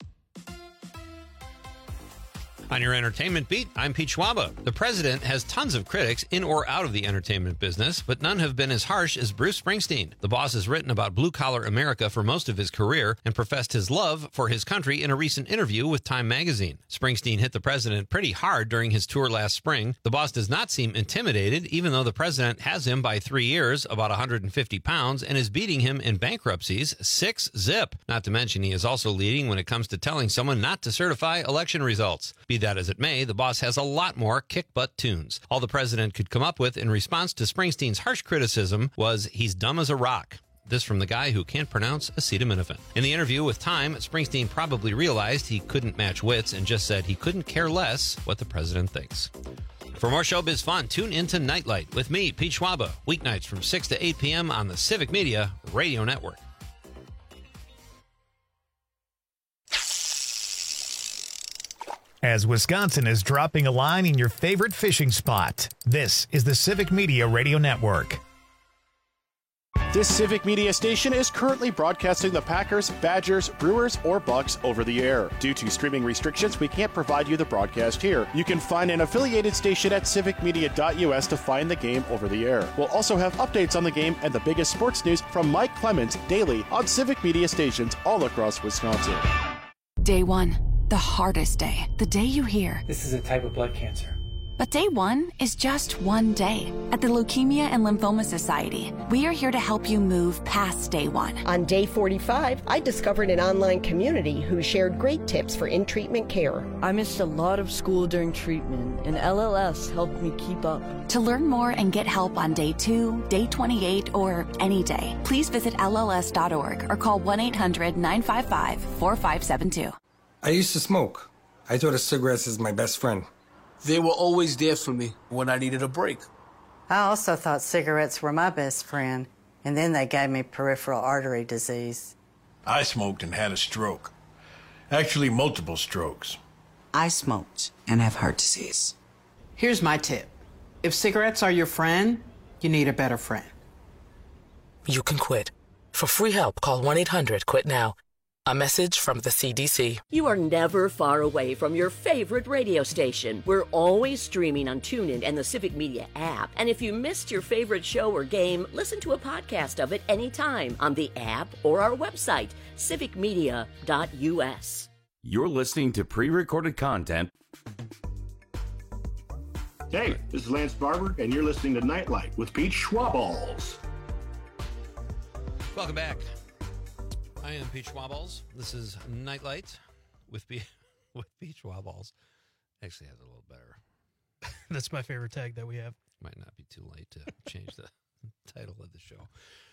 On your entertainment beat, I'm Pete Schwaba. The president has tons of critics in or out of the entertainment business, but none have been as harsh as Bruce Springsteen. The boss has written about blue-collar America for most of his career and professed his love for his country in a recent interview with Time magazine. Springsteen hit the president pretty hard during his tour last spring. The boss does not seem intimidated, even though the president has him by 3 years, about 150 pounds, and is beating him in bankruptcies 6-0. Not to mention he is also leading when it comes to telling someone not to certify election results. Be that as it may, the boss has a lot more kick-butt tunes. All the president could come up with in response to Springsteen's harsh criticism was, "He's dumb as a rock." This from the guy who can't pronounce acetaminophen. In the interview with Time, Springsteen probably realized he couldn't match wits and just said he couldn't care less what the president thinks. For more showbiz fun, tune into Nightlight with me, Pete Schwaba, weeknights from 6 to 8 p.m. on the Civic Media Radio Network. As Wisconsin is dropping a line in your favorite fishing spot, this is the Civic Media Radio Network. This Civic Media station is currently broadcasting the Packers, Badgers, Brewers, or Bucks over the air. Due to streaming restrictions, we can't provide you the broadcast here. You can find an affiliated station at civicmedia.us to find the game over the air. We'll also have updates on the game and the biggest sports news from Mike Clemens daily on Civic Media stations all across Wisconsin. Day one, the hardest day. The day you hear, "This is a type of blood cancer." But day one is just one day. At the Leukemia and Lymphoma Society, we are here to help you move past day one. On day 45, I discovered an online community who shared great tips for in-treatment care. I missed a lot of school during treatment, and LLS helped me keep up. To learn more and get help on day 2, day 28, or any day, please visit LLS.org or call 1-800-955-4572. I used to smoke. I thought of cigarettes as my best friend. They were always there for me when I needed a break. I also thought cigarettes were my best friend, and then they gave me peripheral artery disease. I smoked and had a stroke. Actually, multiple strokes. I smoked and have heart disease. Here's my tip. If cigarettes are your friend, you need a better friend. You can quit. For free help, call 1-800-QUIT-NOW. A message from the CDC. You are never far away from your favorite radio station. We're always streaming on TuneIn and the Civic Media app. And if you missed your favorite show or game, listen to a podcast of it anytime on the app or our website, civicmedia.us. You're listening to pre-recorded content. Hey, this is Lance Barber, and you're listening to Nightlight with Pete Schwaballs. Welcome back. I am Pete Schwaballs. This is Nightlight with Pete Schwaballs. Actually has a little better. That's my favorite tag that we have. Might not be too late to change the title of the show.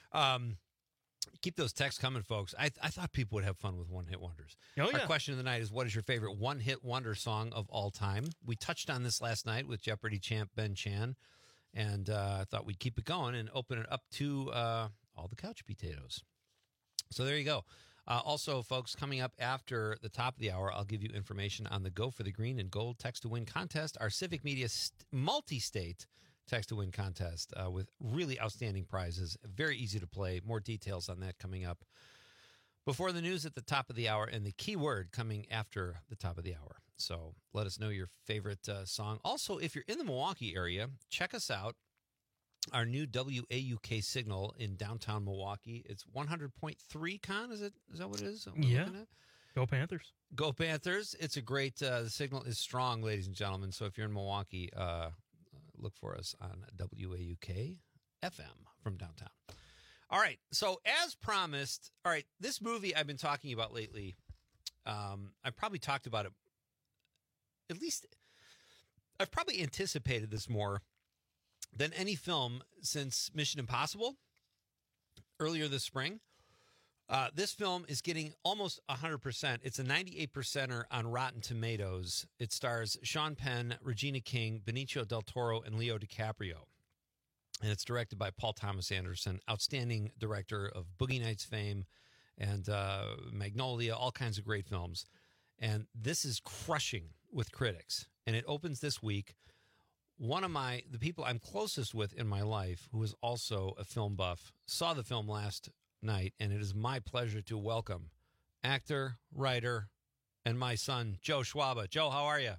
Keep those texts coming, folks. I thought people would have fun with one-hit wonders. Oh, yeah. Our question of the night is, what is your favorite one-hit wonder song of all time? We touched on this last night with Jeopardy champ Ben Chan, and I thought we'd keep it going and open it up to all the couch potatoes. So there you go. Also, folks, coming up after the top of the hour, I'll give you information on the Go for the Green and Gold Text to Win contest, our Civic Media multi-state Text to Win contest with really outstanding prizes. Very easy to play. More details on that coming up before the news at the top of the hour, and the keyword coming after the top of the hour. So let us know your favorite song. Also, if you're in the Milwaukee area, check us out. Our new WAUK signal in downtown Milwaukee. It's 100.3, Con, is that what it is? Yeah. Go Panthers. Go Panthers. It's a great, the signal is strong, ladies and gentlemen. So if you're in Milwaukee, look for us on WAUK FM from downtown. All right. So as promised, all right, this movie I've been talking about lately, I've probably talked about it, at least I've probably anticipated this more than any film since Mission Impossible earlier this spring. This film is getting almost 100%. It's a 98%er on Rotten Tomatoes. It stars Sean Penn, Regina King, Benicio del Toro, and Leo DiCaprio. And it's directed by Paul Thomas Anderson, outstanding director of Boogie Nights fame and Magnolia, all kinds of great films. And this is crushing with critics. And it opens this week. One of the people I'm closest with in my life, who is also a film buff, saw the film last night, and it is my pleasure to welcome actor, writer, and my son, Joe Schwaba. Joe, how are you?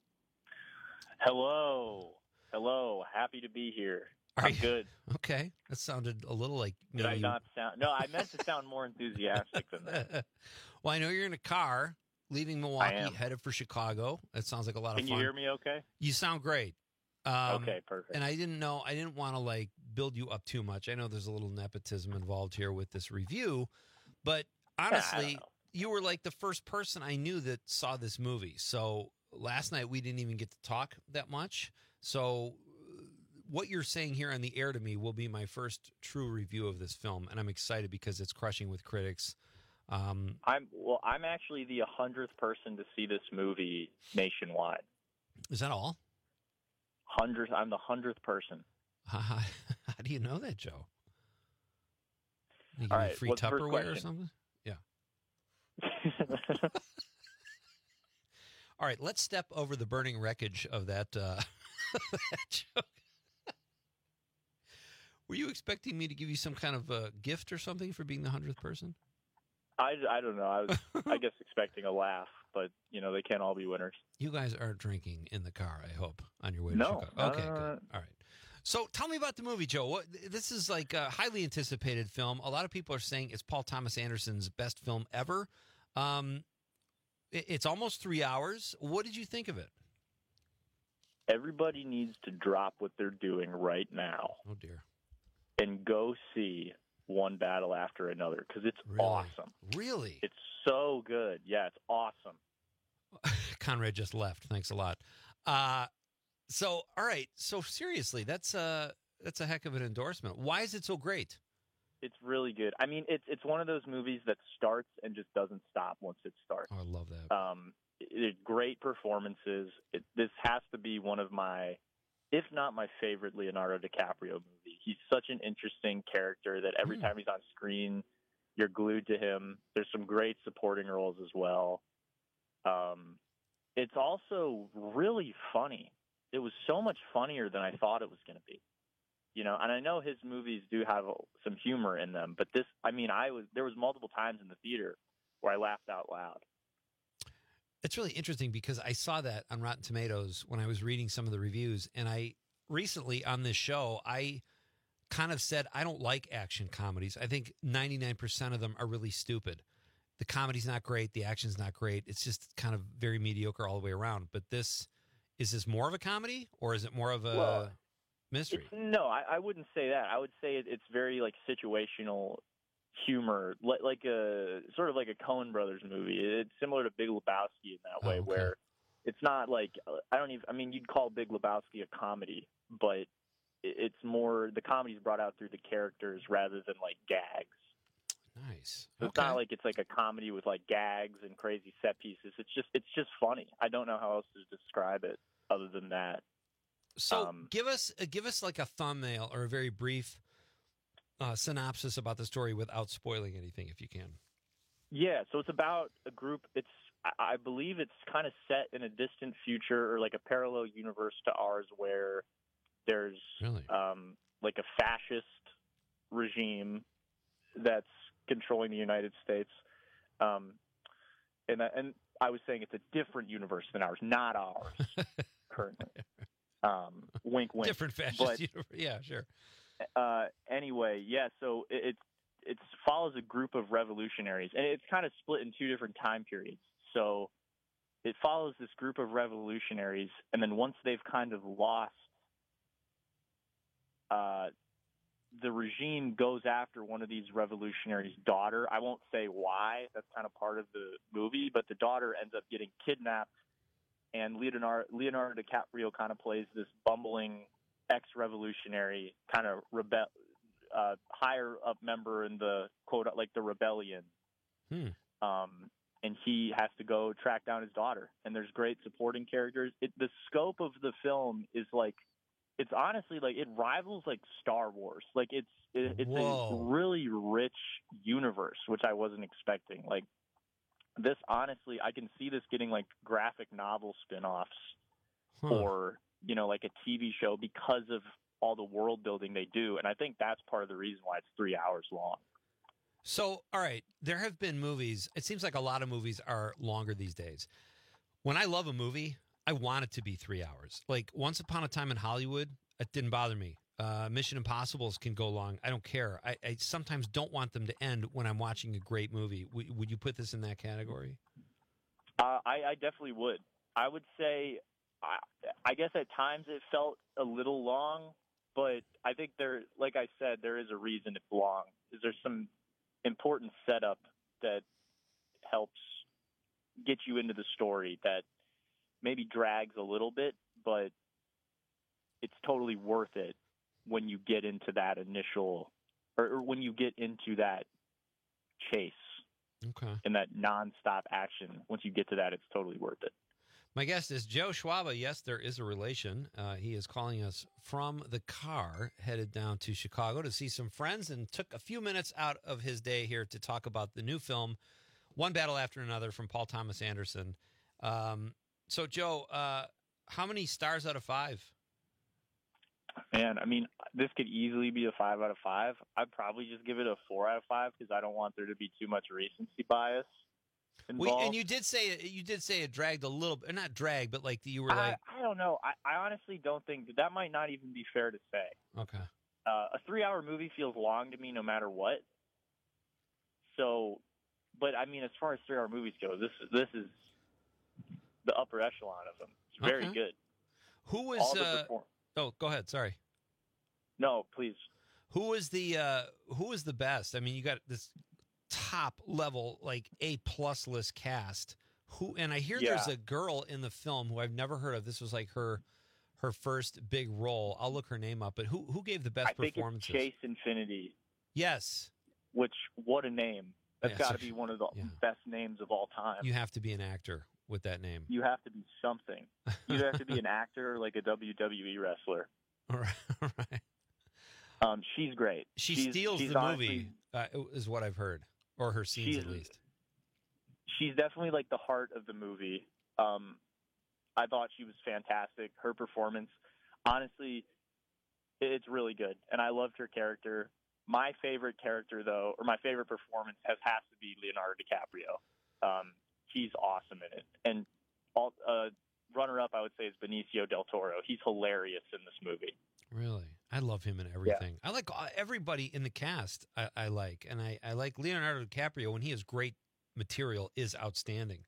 Hello. Happy to be here. I'm good. Okay. That sounded a little like Did I not sound? No, I meant to sound more enthusiastic than that. Well, I know you're in a car leaving Milwaukee, headed for Chicago. That sounds like a lot of fun. Can you hear me okay? You sound great. Okay, perfect. And I didn't want to build you up too much. I know there's a little nepotism involved here with this review, but honestly, you were like the first person I knew that saw this movie. So last night we didn't even get to talk that much. So what you're saying here on the air to me will be my first true review of this film, and I'm excited because it's crushing with critics. I'm actually the 100th person to see this movie nationwide. Is that all? 100th. I'm the 100th person. How do you know that, Joe? You give All me right, free what's the first Tupperware question? or something? Yeah. All right, let's step over the burning wreckage of that, that joke. Were you expecting me to give you some kind of a gift or something for being the 100th person? I don't know. I was, I guess, expecting a laugh, but they can't all be winners. You guys aren't drinking in the car, I hope, on your way to No. Chicago. Okay, good. All right. So tell me about the movie, Joe. This is like a highly anticipated film. A lot of people are saying it's Paul Thomas Anderson's best film ever. It's almost 3 hours. What did you think of it? Everybody needs to drop what they're doing right now. Oh, dear. And go see One Battle After Another, because it's awesome. Really? It's so good. Yeah, it's awesome. Conrad just left. Thanks a lot. So, all right. So, seriously, that's a heck of an endorsement. Why is it so great? It's really good. I mean, it's one of those movies that starts and just doesn't stop once it starts. Oh, I love that. Great performances. This has to be one of my, if not my favorite Leonardo DiCaprio movie. He's such an interesting character that every time he's on screen, you're glued to him. There's some great supporting roles as well. It's also really funny. It was so much funnier than I thought it was going to be. You know, and I know his movies do have some humor in them, but this, I mean, there was multiple times in the theater where I laughed out loud. It's really interesting because I saw that on Rotten Tomatoes when I was reading some of the reviews, and I recently on this show, I kind of said I don't like action comedies. I think 99% of them are really stupid. The comedy's not great. The action's not great. It's just kind of very mediocre all the way around. But is this more of a comedy or is it more of a mystery? No, I wouldn't say that. I would say it's very like situational humor, like a sort of like a Coen Brothers movie. It's similar to Big Lebowski in that way, where it's not like you'd call Big Lebowski a comedy, but it's more the comedy's brought out through the characters rather than like gags. Nice. So it's not like it's like a comedy with like gags and crazy set pieces. It's just funny. I don't know how else to describe it other than that. So give us like a thumbnail or a very brief synopsis about the story without spoiling anything, if you can. Yeah, so it's about a group. I believe it's kind of set in a distant future or like a parallel universe to ours where there's like a fascist regime that's controlling the United States. And I was saying it's a different universe than ours, not ours currently. Wink, wink. Different fascist universe. Yeah, sure. Anyway, so it follows a group of revolutionaries, and it's kind of split in two different time periods. So it follows this group of revolutionaries, and then once they've kind of lost, the regime goes after one of these revolutionaries' daughter. I won't say why. That's kind of part of the movie, but the daughter ends up getting kidnapped, and Leonardo DiCaprio kind of plays this bumbling ex-revolutionary kind of higher up member in the quote, like the rebellion. And he has to go track down his daughter, and there's great supporting characters. The scope of the film is like, it's honestly like it rivals like Star Wars. Like it's a really rich universe, which I wasn't expecting. Like this, honestly, I can see this getting like graphic novel spin-offs or, you know, like a TV show because of all the world building they do. And I think that's part of the reason why it's 3 hours long. So, all right, there have been movies. It seems like a lot of movies are longer these days. When I love a movie, I want it to be 3 hours. Like Once Upon a Time in Hollywood, it didn't bother me. Mission Impossibles can go long. I don't care. I sometimes don't want them to end when I'm watching a great movie. Would you put this in that category? I definitely would. I would say, I guess at times it felt a little long, but I think like I said, there is a reason it's long. There's some important setup that helps get you into the story that maybe drags a little bit, but it's totally worth it when you get into that initial, or when you get into that chase. Okay. And that nonstop action. Once you get to that, it's totally worth it. My guest is Joe Schwaba. Yes, there is a relation. He is calling us from the car, headed down to Chicago to see some friends, and took a few minutes out of his day here to talk about the new film, One Battle After Another, from Paul Thomas Anderson. So, Joe, how many stars out of 5? Man, I mean, this could easily be a 5 out of 5. I'd probably just give it a 4 out of 5 because I don't want there to be too much recency bias involved. And you did say it dragged a little bit, not drag, but like you were like, I don't know. I honestly don't think that might not even be fair to say. Okay. A 3-hour movie feels long to me no matter what. So, but I mean, as far as 3-hour movies go, this is the upper echelon of them. It's very good. Who was oh, go ahead. Sorry. No, please. Who was the best? I mean, you got this top level, like A+ list cast. And I hear there's a girl in the film who I've never heard of. This was like her first big role. I'll look her name up. But who gave the best performances? I think it's Chase Infinity. Yes. Which, what a name. That's got to be one of the best names of all time. You have to be an actor with that name. You have to be something. You have to be an actor, like a WWE wrestler. All right. She's great. She steals the movie, is what I've heard. or her scenes at least. She's definitely like the heart of the movie. I thought she was fantastic. Her performance, honestly, it's really good, and I loved her character. My favorite character, though, or my favorite performance has to be Leonardo DiCaprio. He's awesome in it. And runner-up, I would say, is Benicio del Toro. He's hilarious in this movie. Really? I love him in everything. Yeah. I like everybody in the cast I like. And I like Leonardo DiCaprio when he has great material, is outstanding.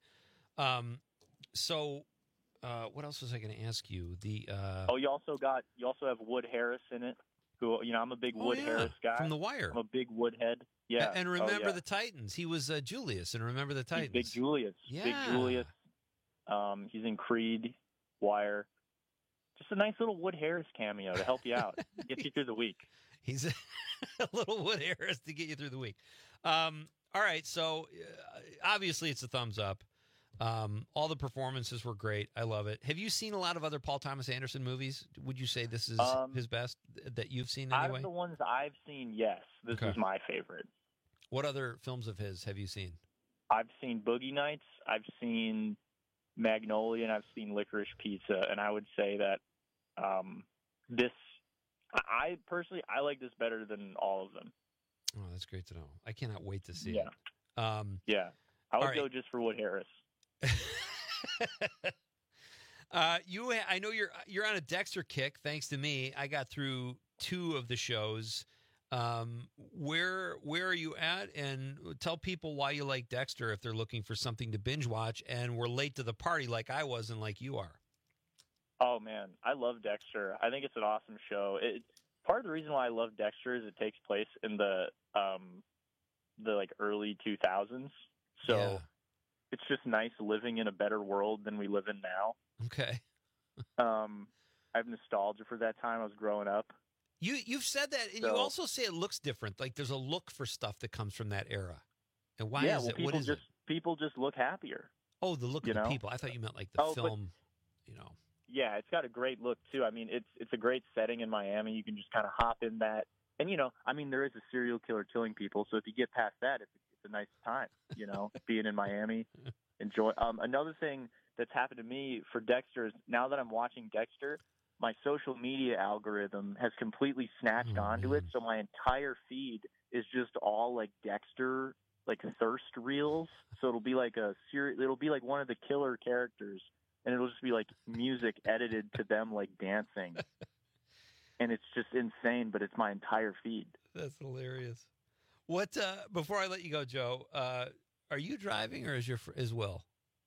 So what else was I going to ask you? You also have Wood Harris in it. Who, I'm a big Wood Harris guy. From The Wire. I'm a big Woodhead. Yeah. And Remember the Titans. He was Julius in Remember the Titans. He's Big Julius. Yeah. Big Julius. He's in Creed, Wire. Just a nice little Wood Harris cameo to help you out, get you through the week. He's a little Wood Harris to get you through the week. All right, so obviously it's a thumbs up. All the performances were great. I love it. Have you seen a lot of other Paul Thomas Anderson movies? Would you say this is his best that you've seen anyway? Out of the ones I've seen, yes. This is my favorite. What other films of his have you seen? I've seen Boogie Nights. I've seen Magnolia, and I've seen Licorice Pizza. And I would say that I personally like this better than all of them. Oh, that's great to know. I cannot wait to see it. Yeah. I would go just for Wood Harris. I know you're on a Dexter kick. Thanks to me, I got through 2 of the shows. Where are you at? And tell people why you like Dexter if they're looking for something to binge watch and we're late to the party like I was and like you are. Oh man, I love Dexter. I think it's an awesome show. Part of the reason why I love Dexter is it takes place in the like early 2000s. So it's just nice living in a better world than we live in now. Okay. I have nostalgia for that time I was growing up. You've said that, and you also say it looks different. Like there's a look for stuff that comes from that era. And why is it? What is it? People just look happier. Oh, the look of the people. I thought you meant like the film. Yeah, it's got a great look too. I mean, it's a great setting in Miami. You can just kind of hop in that, and there is a serial killer killing people. So if you get past that, it's a nice time. Being in Miami, enjoy. Another thing that's happened to me for Dexter is now that I'm watching Dexter, my social media algorithm has completely snatched onto it. So my entire feed is just all like Dexter, like thirst reels. So it'll be like it'll be like one of the killer characters, and it'll just be like music edited to them like dancing. And it's just insane, but it's my entire feed. That's hilarious. What, before I let you go, Joe, are you driving or is Will?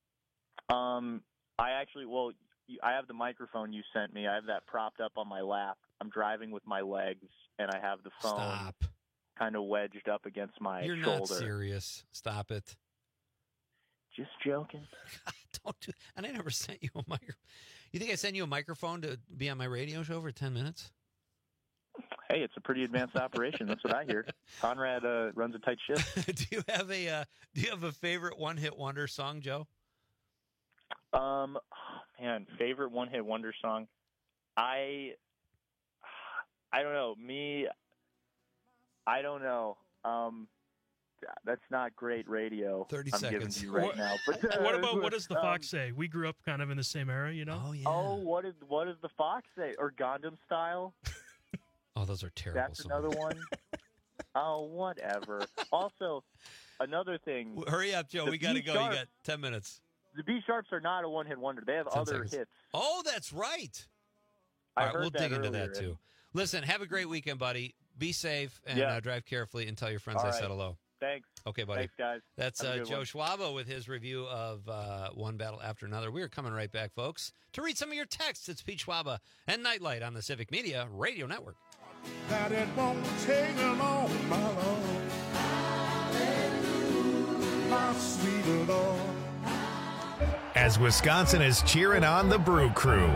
I have the microphone you sent me. I have that propped up on my lap. I'm driving with my legs, and I have the phone kind of wedged up against my shoulder. You're not serious. Stop it. Just joking. Don't do. And I never sent you a microphone. You think I sent you a microphone to be on my radio show for 10 minutes? Hey, it's a pretty advanced operation. That's what I hear. Conrad runs a tight ship. Do you have a favorite one-hit wonder song, Joe? Favorite one-hit wonder song. I don't know. I don't know. That's not great radio. 30 I'm seconds. giving you right now. But what does the Fox say? We grew up kind of in the same era, Oh yeah. Oh, what does the Fox say? Or Gundam Style? Oh, those are terrible. That's another one. Oh, whatever. Also, another thing. Hurry up, Joe. We got to go. You got 10 minutes. The B-Sharps are not a one-hit wonder. They have other hits. Oh, that's right. All right, we'll dig into that too. Listen, have a great weekend, buddy. Be safe and drive carefully and tell your friends I said hello. Thanks. Okay, buddy. Thanks, guys. That's Joe Schwabo with his review of One Battle After Another. We are coming right back, folks, to read some of your texts. It's Pete Schwaba and Nightlight on the Civic Media Radio Network. That it won't take long, my Lord. My sweet Lord. As Wisconsin is cheering on the Brew Crew.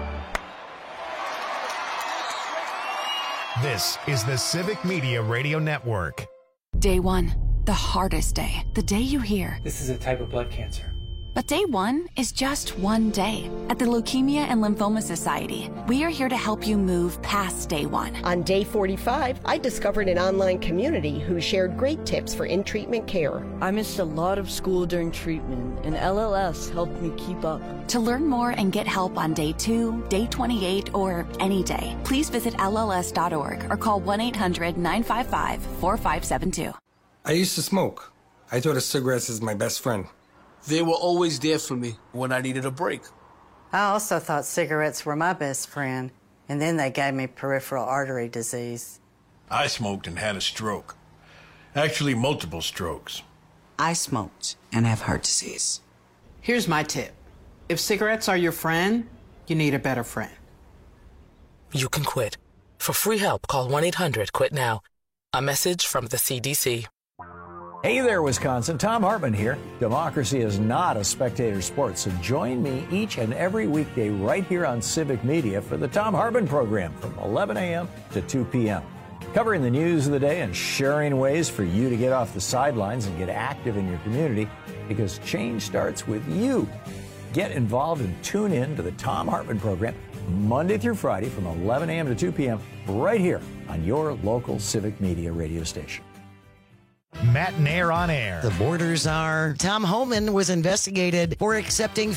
This is the Civic Media Radio Network. Day 1, the hardest day. The day you hear, this is a type of blood cancer. But day one is just one day. At the Leukemia and Lymphoma Society, we are here to help you move past day one. On day 45, I discovered an online community who shared great tips for in-treatment care. I missed a lot of school during treatment, and LLS helped me keep up. To learn more and get help on day 2, day 28, or any day, please visit LLS.org or call 1-800-955-4572. I used to smoke. I thought of cigarettes as my best friend. They were always there for me when I needed a break. I also thought cigarettes were my best friend, and then they gave me peripheral artery disease. I smoked and had a stroke. Actually, multiple strokes. I smoked and have heart disease. Here's my tip. If cigarettes are your friend, you need a better friend. You can quit. For free help, call 1-800-QUIT-NOW. A message from the CDC. Hey there, Wisconsin. Tom Hartman here. Democracy is not a spectator sport, so join me each and every weekday right here on Civic Media for the Tom Hartman program from 11 a.m. to 2 p.m. Covering the news of the day and sharing ways for you to get off the sidelines and get active in your community, because change starts with you. Get involved and tune in to the Tom Hartman program Monday through Friday from 11 a.m. to 2 p.m. right here on your local Civic Media radio station. Matt Nair on air. The borders are Tom Homan was investigated for accepting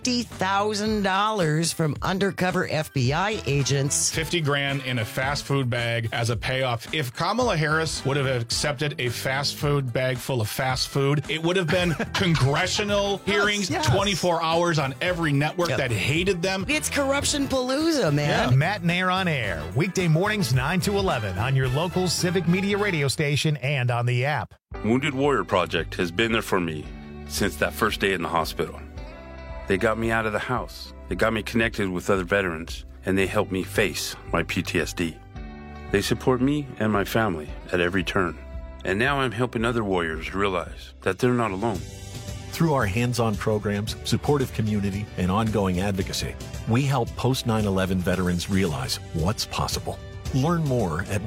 $50,000 from undercover FBI agents. $50,000 in a fast food bag as a payoff. If Kamala Harris would have accepted a fast food bag full of fast food, it would have been congressional hearings, yes. 24 hours on every network that hated them. It's corruption palooza, man. Yeah. Matt Nair on air. Weekday mornings 9 to 11 on your local Civic Media radio station and on the app. Wounded Warrior Project has been there for me since that first day in the hospital. They got me out of the house. They got me connected with other veterans, and they helped me face my PTSD. They support me and my family at every turn. And now I'm helping other warriors realize that they're not alone. Through our hands-on programs, supportive community, and ongoing advocacy, we help post-9/11 veterans realize what's possible. Learn more at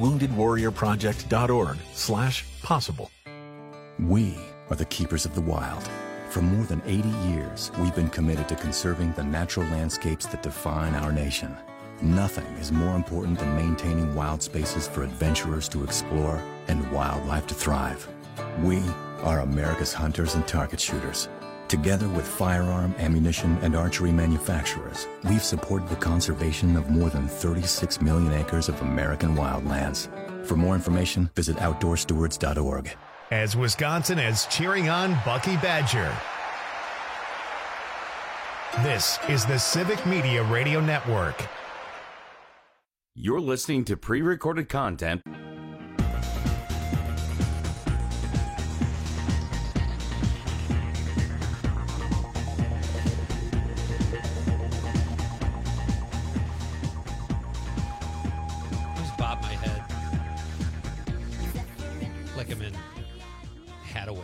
woundedwarriorproject.org/possible. We are the keepers of the wild. For more than 80 years, we've been committed to conserving the natural landscapes that define our nation. Nothing is more important than maintaining wild spaces for adventurers to explore and wildlife to thrive. We are America's hunters and target shooters. Together with firearm, ammunition, and archery manufacturers, we've supported the conservation of more than 36 million acres of American wildlands. For more information, visit OutdoorStewards.org. As Wisconsin is cheering on Bucky Badger. This is the Civic Media Radio Network. You're listening to pre-recorded content. Just bob my head like I'm in Hadaway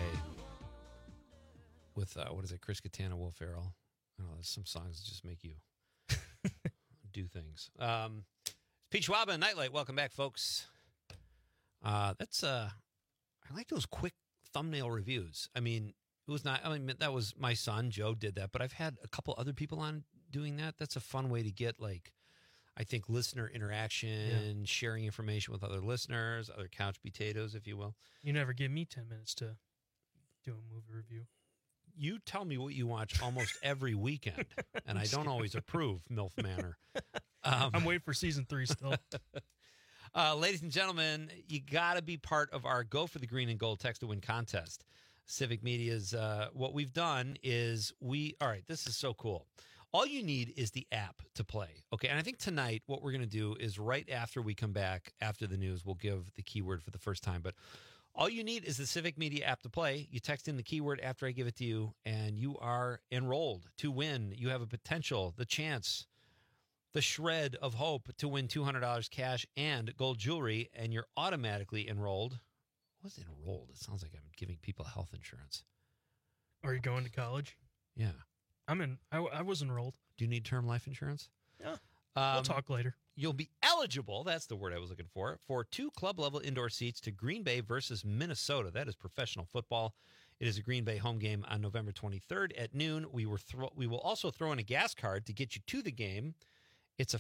with what is it, Chris Kattan, Will Ferrell. I don't know, there's some songs that just make you do things. Pete Schwab and Nightlight, welcome back, folks. I like those quick thumbnail reviews. I mean, it was not. I mean, that was my son Joe did that, but I've had a couple other people on doing that. That's a fun way to get, like, I think, listener interaction, sharing information with other listeners, other couch potatoes, if you will. You never give me 10 minutes to do a movie review. You tell me what you watch almost every weekend, and I don't always approve, MILF Manor. I'm waiting for season 3 still. Ladies and gentlemen, you got to be part of our Go for the Green and Gold Text to Win contest. Civic Media's, what we've done is all right, this is so cool. All you need is the app to play. Okay, and I think tonight what we're going to do is right after we come back, after the news, we'll give the keyword for the first time. But all you need is the Civic Media app to play. You text in the keyword after I give it to you, and you are enrolled to win. You have a potential, the chance, the shred of hope to win $200 cash and gold jewelry, and you're automatically enrolled. What's enrolled? It sounds like I'm giving people health insurance. Are you going to college? Yeah. I was enrolled. Do you need term life insurance? Yeah. We'll talk later. You'll be eligible, that's the word I was looking for 2 club-level indoor seats to Green Bay versus Minnesota. That is professional football It is a Green Bay home game on November 23rd at noon. We will also throw in a gas card to get you to the game. It's a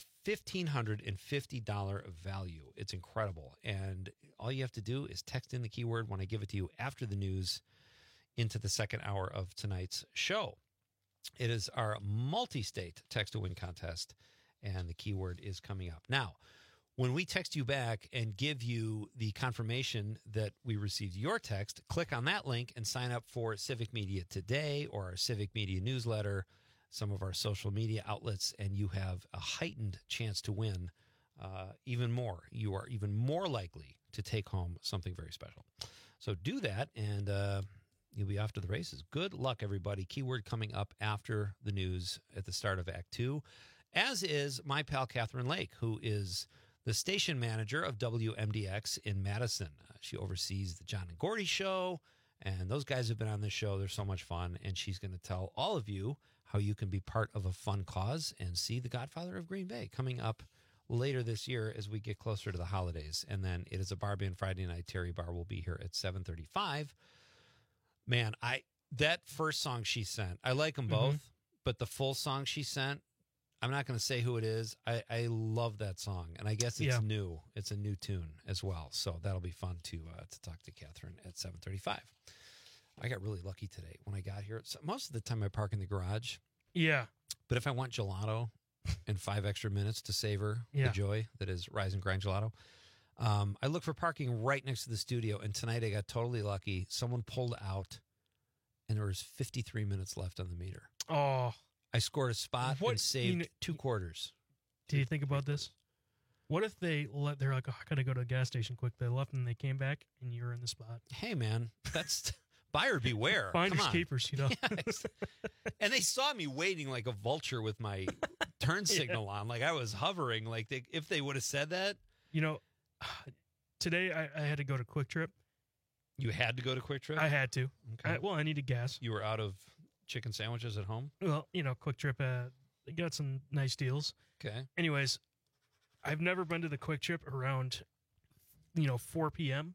$1,550 value. It's incredible. And all you have to do is text in the keyword when I give it to you after the news into the second hour of tonight's show. It is our multi-state text-to-win contest, and the keyword is coming up. Now, when we text you back and give you the confirmation that we received your text, click on that link and sign up for Civic Media Today or our Civic Media newsletter, some of our social media outlets, and you have a heightened chance to win even more. You are even more likely to take home something very special. So do that, and you'll be off to the races. Good luck, everybody. Keyword coming up after the news at the start of Act 2, as is my pal Catherine Lake, who is the station manager of WMDX in Madison. She oversees the John and Gordy show, and those guys have been on this show. They're so much fun, and she's going to tell all of you how you can be part of a fun cause and see The Godfather of Green Bay coming up later this year as we get closer to the holidays. And then it is a Barbie and Friday night. Terry Barr will be here at 7:35. Man, that first song she sent, I like them both, but the full song she sent, I'm not going to say who it is. I love that song, and I guess it's new. It's a new tune as well, so that'll be fun to talk to Catherine at 7:35. I got really lucky today when I got here. So most of the time I park in the garage. Yeah. But if I want gelato and 5 extra minutes to savor the joy that is Rise and Grind Gelato, I look for parking right next to the studio, and tonight I got totally lucky. Someone pulled out, and there was 53 minutes left on the meter. Oh. I scored a spot and saved 2 quarters. Do you think about this? What if they're like, oh, I got to go to a gas station quick. They left and they came back, and you were in the spot. Hey, man, that's buyer beware. Finders keepers, you know. Yes. And they saw me waiting like a vulture with my turn signal on. Like I was hovering. Like if they would have said that. You know, today I had to go to Quick Trip. You had to go to Quick Trip? I had to. Okay. I needed gas. You were out of chicken sandwiches at home? Well, you know, Quick Trip, they got some nice deals. Okay. Anyways, I've never been to the Quick Trip around, 4 p.m.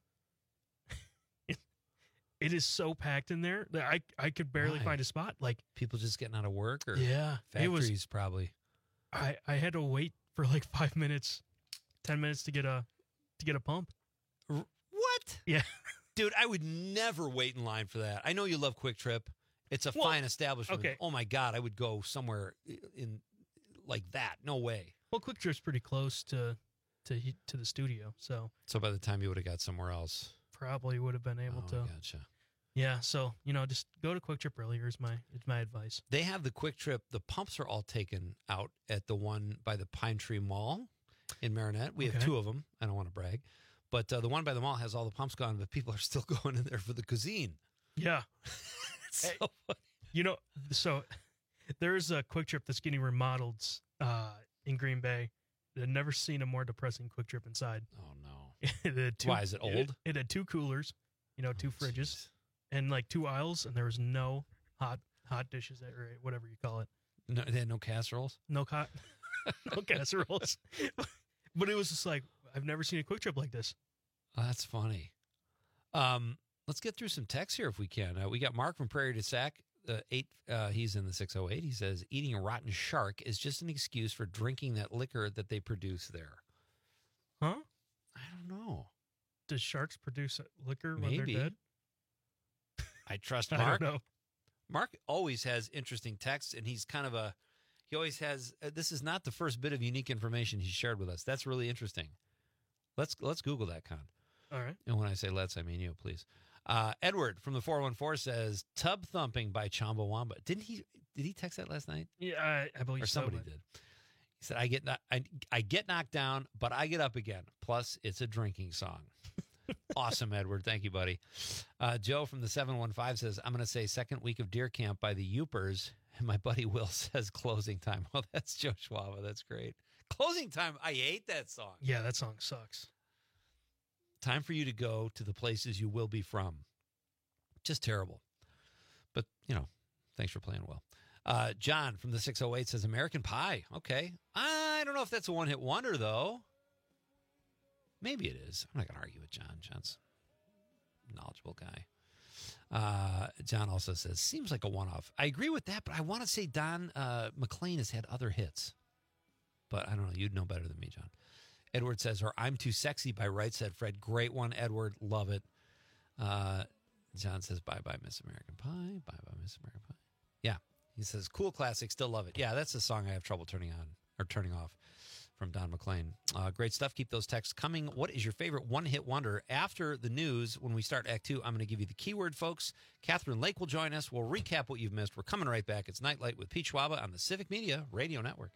It is so packed in there that I could barely find a spot. Like people just getting out of work, or factories probably. I had to wait for like 5 minutes, 10 minutes to get a pump. What? Yeah. Dude, I would never wait in line for that. I know you love Quick Trip. It's a fine establishment. Okay. Oh my God, I would go somewhere in like that. No way. Well, Quick Trip's pretty close to the studio, so by the time you would have got somewhere else, probably would have been able to. Gotcha. Yeah, so just go to Quick Trip earlier is my advice. They have the Quick Trip. The pumps are all taken out at the one by the Pine Tree Mall in Marinette. We have 2 of them. I don't want to brag, but the one by the mall has all the pumps gone, but people are still going in there for the cuisine. Yeah. So funny. So there's a Quick Trip that's getting remodeled in Green Bay. I've never seen a more depressing Quick Trip inside. Oh no! Why is it old? It had 2 coolers, 2 fridges, and like 2 aisles, and there was no hot dishes or whatever you call it. No, they had no casseroles. No casseroles. But it was just like I've never seen a Quick Trip like this. Oh, that's funny. Let's get through some texts here if we can. We got Mark from Prairie du Sac. He's in the 608. He says, eating a rotten shark is just an excuse for drinking that liquor that they produce there. Huh? I don't know. Does sharks produce liquor Maybe. when they're dead? I trust Mark. I don't know. Mark always has interesting texts, and he's kind of he always has, this is not the first bit of unique information he's shared with us. That's really interesting. Let's Google that, Con. All right. And when I say let's, I mean you, please. Edward from the 414 says Tub Thumping by Chumbawamba. Did he text that last night? Yeah, I believe or somebody did. He said I get knocked down, but I get up again. Plus, it's a drinking song. Awesome, Edward. Thank you, buddy. Joe from the 715 says I'm going to say second week of deer camp by the Yoopers, and my buddy Will says closing time. Well, that's Joe Schwaba. That's great. Closing time. I hate that song. Yeah, that song sucks. Time for you to go to the places you will be from. Just terrible. But, thanks for playing well. John from the 608 says American Pie. Okay. I don't know if that's a one-hit wonder, though. Maybe it is. I'm not going to argue with John. John's a knowledgeable guy. John also says, seems like a one-off. I agree with that, but I want to say Don McLean has had other hits. But I don't know. You'd know better than me, John. Edward says, or I'm Too Sexy by Right Said Fred. Great one, Edward. Love it. John says, bye-bye, Miss American Pie. Bye-bye, Miss American Pie. Yeah. He says, cool classic, still love it. Yeah, that's the song I have trouble turning off from Don McLean. Great stuff. Keep those texts coming. What is your favorite one-hit wonder? After the news, when we start Act 2, I'm going to give you the keyword, folks. Catherine Lake will join us. We'll recap what you've missed. We're coming right back. It's Nightlight with Pete Schwaba on the Civic Media Radio Network.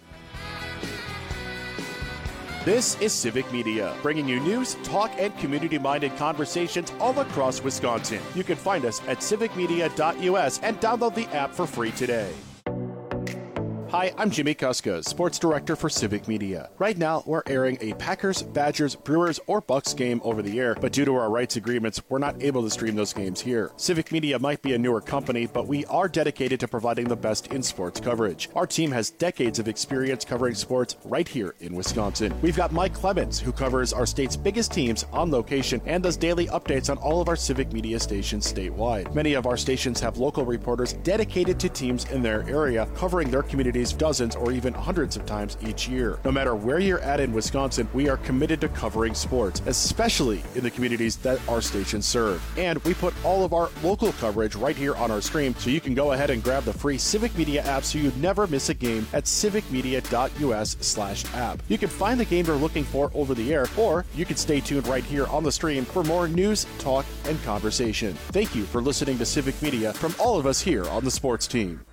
This is Civic Media, bringing you news, talk, and community-minded conversations all across Wisconsin. You can find us at civicmedia.us and download the app for free today. Hi, I'm Jimmy Kuska, Sports Director for Civic Media. Right now, we're airing a Packers, Badgers, Brewers, or Bucks game over the air, but due to our rights agreements, we're not able to stream those games here. Civic Media might be a newer company, but we are dedicated to providing the best in sports coverage. Our team has decades of experience covering sports right here in Wisconsin. We've got Mike Clemens, who covers our state's biggest teams on location and does daily updates on all of our Civic Media stations statewide. Many of our stations have local reporters dedicated to teams in their area, covering their communities dozens or even hundreds of times each year. No matter where you're at in Wisconsin, we are committed to covering sports, especially in the communities that our stations serve. And we put all of our local coverage right here on our stream, so you can go ahead and grab the free Civic Media app so you'd never miss a game at civicmedia.us/app. You can find the game you're looking for over the air, or you can stay tuned right here on the stream for more news, talk, and conversation. Thank you for listening to Civic Media from all of us here on the sports team.